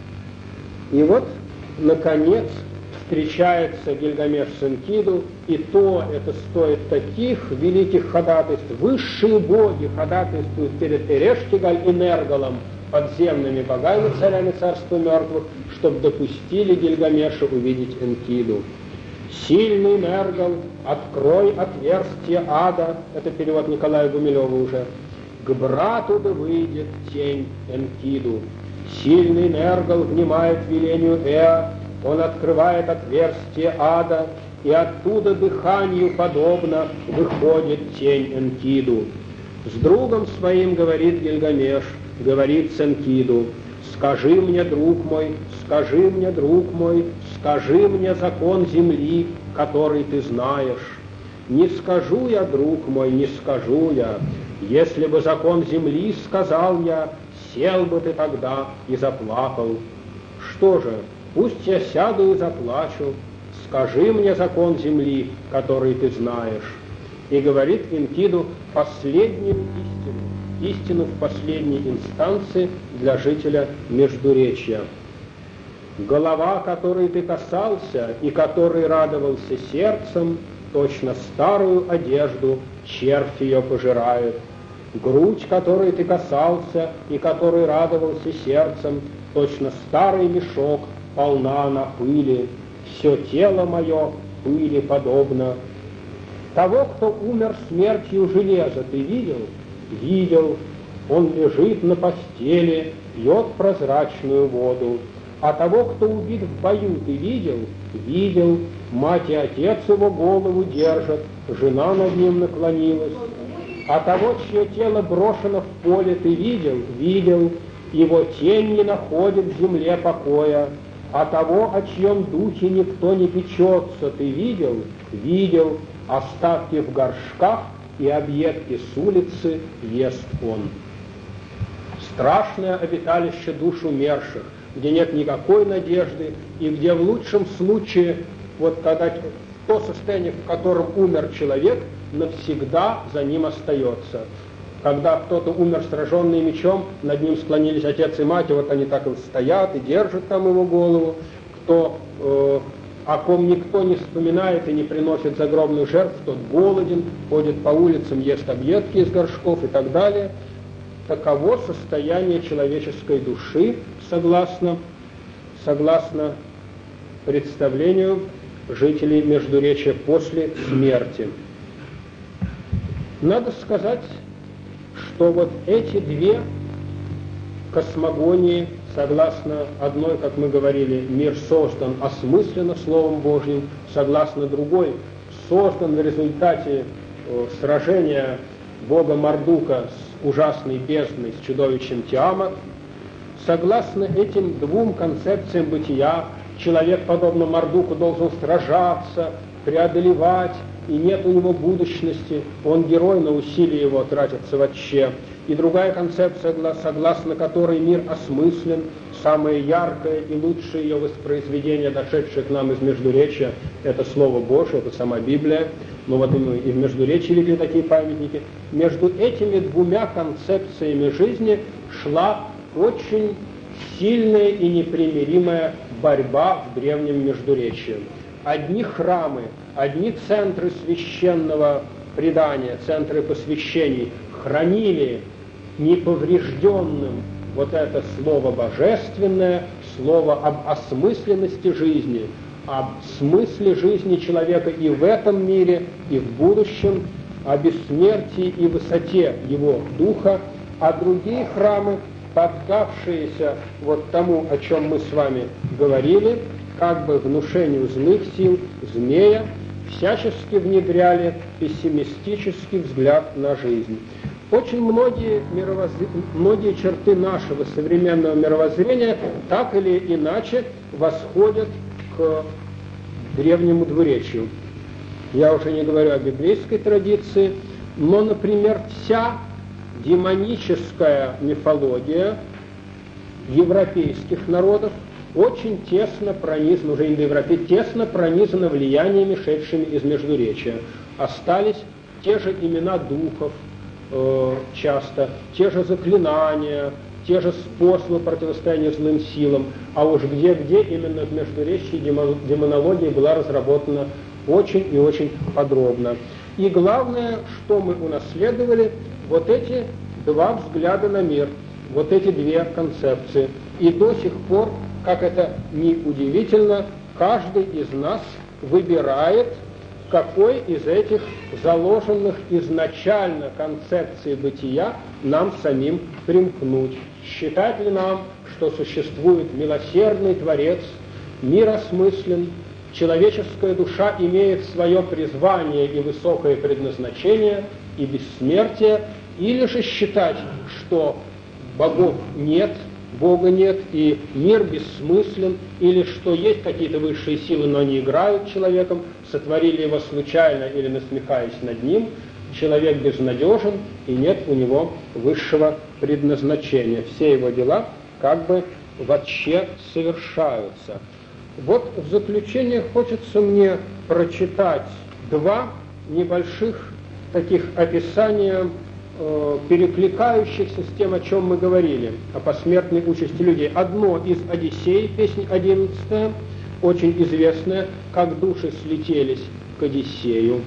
И вот, наконец, встречается Гильгамеш с Энкиду, и то это стоит таких великих ходатайств. Высшие боги ходатайствуют перед Эрештигаль и Нергалом, подземными богами, царями царства мертвых, чтобы допустили Гильгамеша увидеть Энкиду. «Сильный Нергал, открой отверстие ада», это перевод Николая Гумилева уже, «к брату да выйдет тень Энкиду». Сильный Нергал внимает велению Эа, он открывает отверстие ада, и оттуда дыханию подобно выходит тень Энкиду. С другом своим говорит Гильгамеш, говорит с Энкиду: «Скажи мне, друг мой, скажи мне, друг мой, скажи мне закон земли, который ты знаешь». «Не скажу я, друг мой, не скажу я. Если бы закон земли сказал я, сел бы ты тогда и заплакал. Что же, пусть я сяду и заплачу. Скажи мне закон земли, который ты знаешь». И говорит Энкиду последнюю истину, истину в последней инстанции для жителя Междуречья. «Голова, которой ты касался и которой радовался сердцем, точно старую одежду червь ее пожирает. Грудь, которой ты касался и которой радовался сердцем, точно старый мешок, полна она пыли. Все тело мое пыли подобно». Того, кто умер смертью железа, ты видел? Видел. Он лежит на постели, пьет прозрачную воду. А того, кто убит в бою, ты видел? Видел. Мать и отец его голову держат, жена над ним наклонилась. А того, чье тело брошено в поле, ты видел? Видел. Его тень не находит в земле покоя. А того, о чьем духе никто не печется, ты видел? Видел. Остатки в горшках и объедки с улицы ест он. Страшное обиталище душ умерших, где нет никакой надежды, и где в лучшем случае, вот когда то состояние, в котором умер человек, навсегда за ним остается. Когда кто-то умер сраженный мечом, над ним склонились отец и мать, и вот они так вот стоят и держат там его голову. Кто, э, о ком никто не вспоминает и не приносит загробных жертв, тот голоден, ходит по улицам, ест объедки из горшков и так далее. Таково состояние человеческой души, согласно, согласно представлению жителей Междуречья после смерти. Надо сказать, что вот эти две космогонии, согласно одной, как мы говорили, мир создан осмысленно Словом Божьим, согласно другой, создан в результате э, сражения бога Мардука с ужасной бездной, с чудовищем Тиамат. Согласно этим двум концепциям бытия, человек, подобно Мардуку, должен сражаться, преодолевать, и нет у него будущности, он герой, но усилия его тратятся вообще. И другая концепция, согласно которой мир осмыслен, самое яркое и лучшее ее воспроизведение, дошедшее к нам из Междуречья, это Слово Божие, это сама Библия. Ну вот и мы и в Междуречье видели такие памятники. Между этими двумя концепциями жизни шла очень сильная и непримиримая борьба в древнем Междуречье. Одни храмы, одни центры священного предания, центры посвящений хранили неповрежденным вот это слово божественное, слово об осмысленности жизни, об смысле жизни человека и в этом мире, и в будущем, о бессмертии и высоте его духа, а другие храмы, поддавшиеся вот тому, о чем мы с вами говорили, как бы внушению злых сил, змея, всячески внедряли пессимистический взгляд на жизнь. Очень многие, мировоз... многие черты нашего современного мировоззрения так или иначе восходят к древнему двуречию. Я уже не говорю о библейской традиции, Но, например, вся демоническая мифология европейских народов очень тесно пронизана, уже индоевропейских, тесно пронизана влияниями, шедшими из Междуречия. Остались те же имена духов, э, часто, те же заклинания, те же способы противостояния злым силам, а уж где-где именно в Междуречии демонология была разработана очень и очень подробно. И главное, что мы унаследовали, вот эти два взгляда на мир, вот эти две концепции. И до сих пор, как это ни удивительно, каждый из нас выбирает, какой из этих заложенных изначально концепций бытия нам самим примкнуть. Считать ли нам, что существует милосердный Творец, мир осмыслен, человеческая душа имеет свое призвание и высокое предназначение, и бессмертие, или же считать, что богов нет, Бога нет, и мир бессмыслен, или что есть какие-то высшие силы, но они играют человеком, сотворили его случайно или насмехаясь над ним, человек безнадежен, и нет у него высшего предназначения. Все его дела как бы вообще совершаются. Вот в заключение хочется мне прочитать два небольших таких описания, э, перекликающихся с тем, о чем мы говорили, о посмертной участи людей. Одно из Одиссеи, песня одиннадцатая, очень известная, как души слетелись к Одиссею.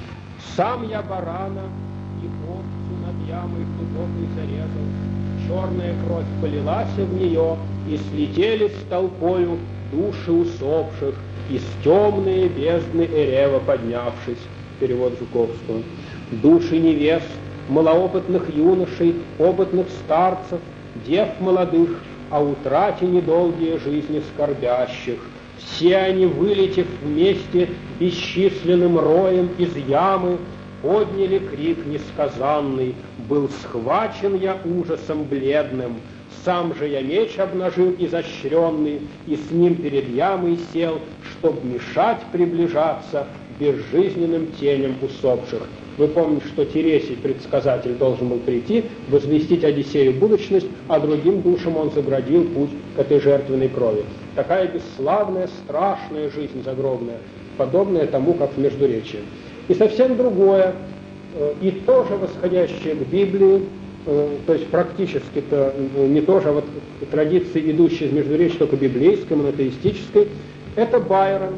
«Сам я барана и овцу над ямой глубокой зарезал, черная кровь полилась в нее, и слетелись толпою души усопших, из темные бездны Эрева поднявшись». Перевод Жуковского. «Души невест, малоопытных юношей, опытных старцев, дев молодых, о утрате недолгие жизни скорбящих. Все они, вылетев вместе бесчисленным роем из ямы, подняли крик несказанный. Был схвачен я ужасом бледным, сам же я меч обнажил изощренный, и с ним перед ямой сел, чтоб мешать приближаться безжизненным теням усопших». Вы помните, что Тересий, предсказатель, должен был прийти, возвестить Одиссею будущность, а другим душам он заградил путь к этой жертвенной крови. Такая бесславная, страшная жизнь загробная, подобная тому, как в Междуречии. И совсем другое, и тоже восходящее к Библии, то есть практически-то не тоже, а вот традиции, идущие из Междуречия, только библейской, монотеистической, это Байрон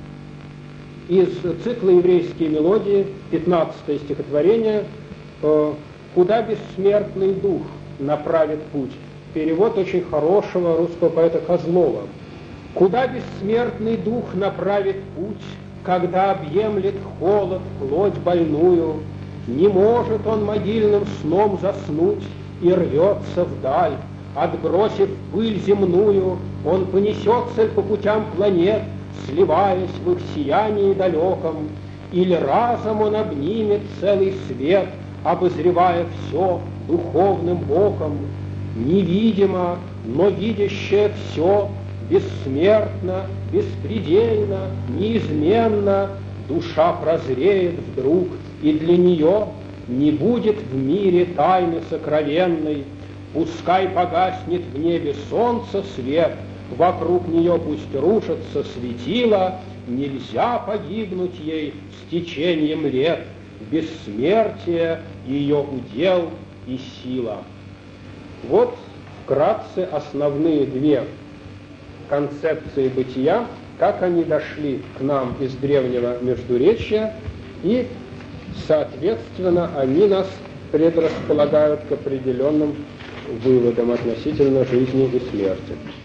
из цикла «Еврейские мелодии», пятнадцатое стихотворение, «Куда бессмертный дух направит путь». Перевод очень хорошего русского поэта Козлова. «Куда бессмертный дух направит путь, когда объемлет холод плоть больную, не может он могильным сном заснуть и рвется вдаль, отбросив пыль земную, он понесется по путям планет, сливаясь в их сиянии далеком, или разом он обнимет целый свет, обозревая все духовным боком. Невидимо, но видящее все, бессмертно, беспредельно, неизменно, душа прозреет вдруг, и для нее не будет в мире тайны сокровенной. Пускай погаснет в небе солнце свет, вокруг нее пусть рушатся светила, нельзя погибнуть ей с течением лет, бессмертие ее удел и сила». Вот вкратце основные две концепции бытия, как они дошли к нам из древнего Междуречия, и, соответственно, они нас предрасполагают к определенным выводам относительно жизни и смерти.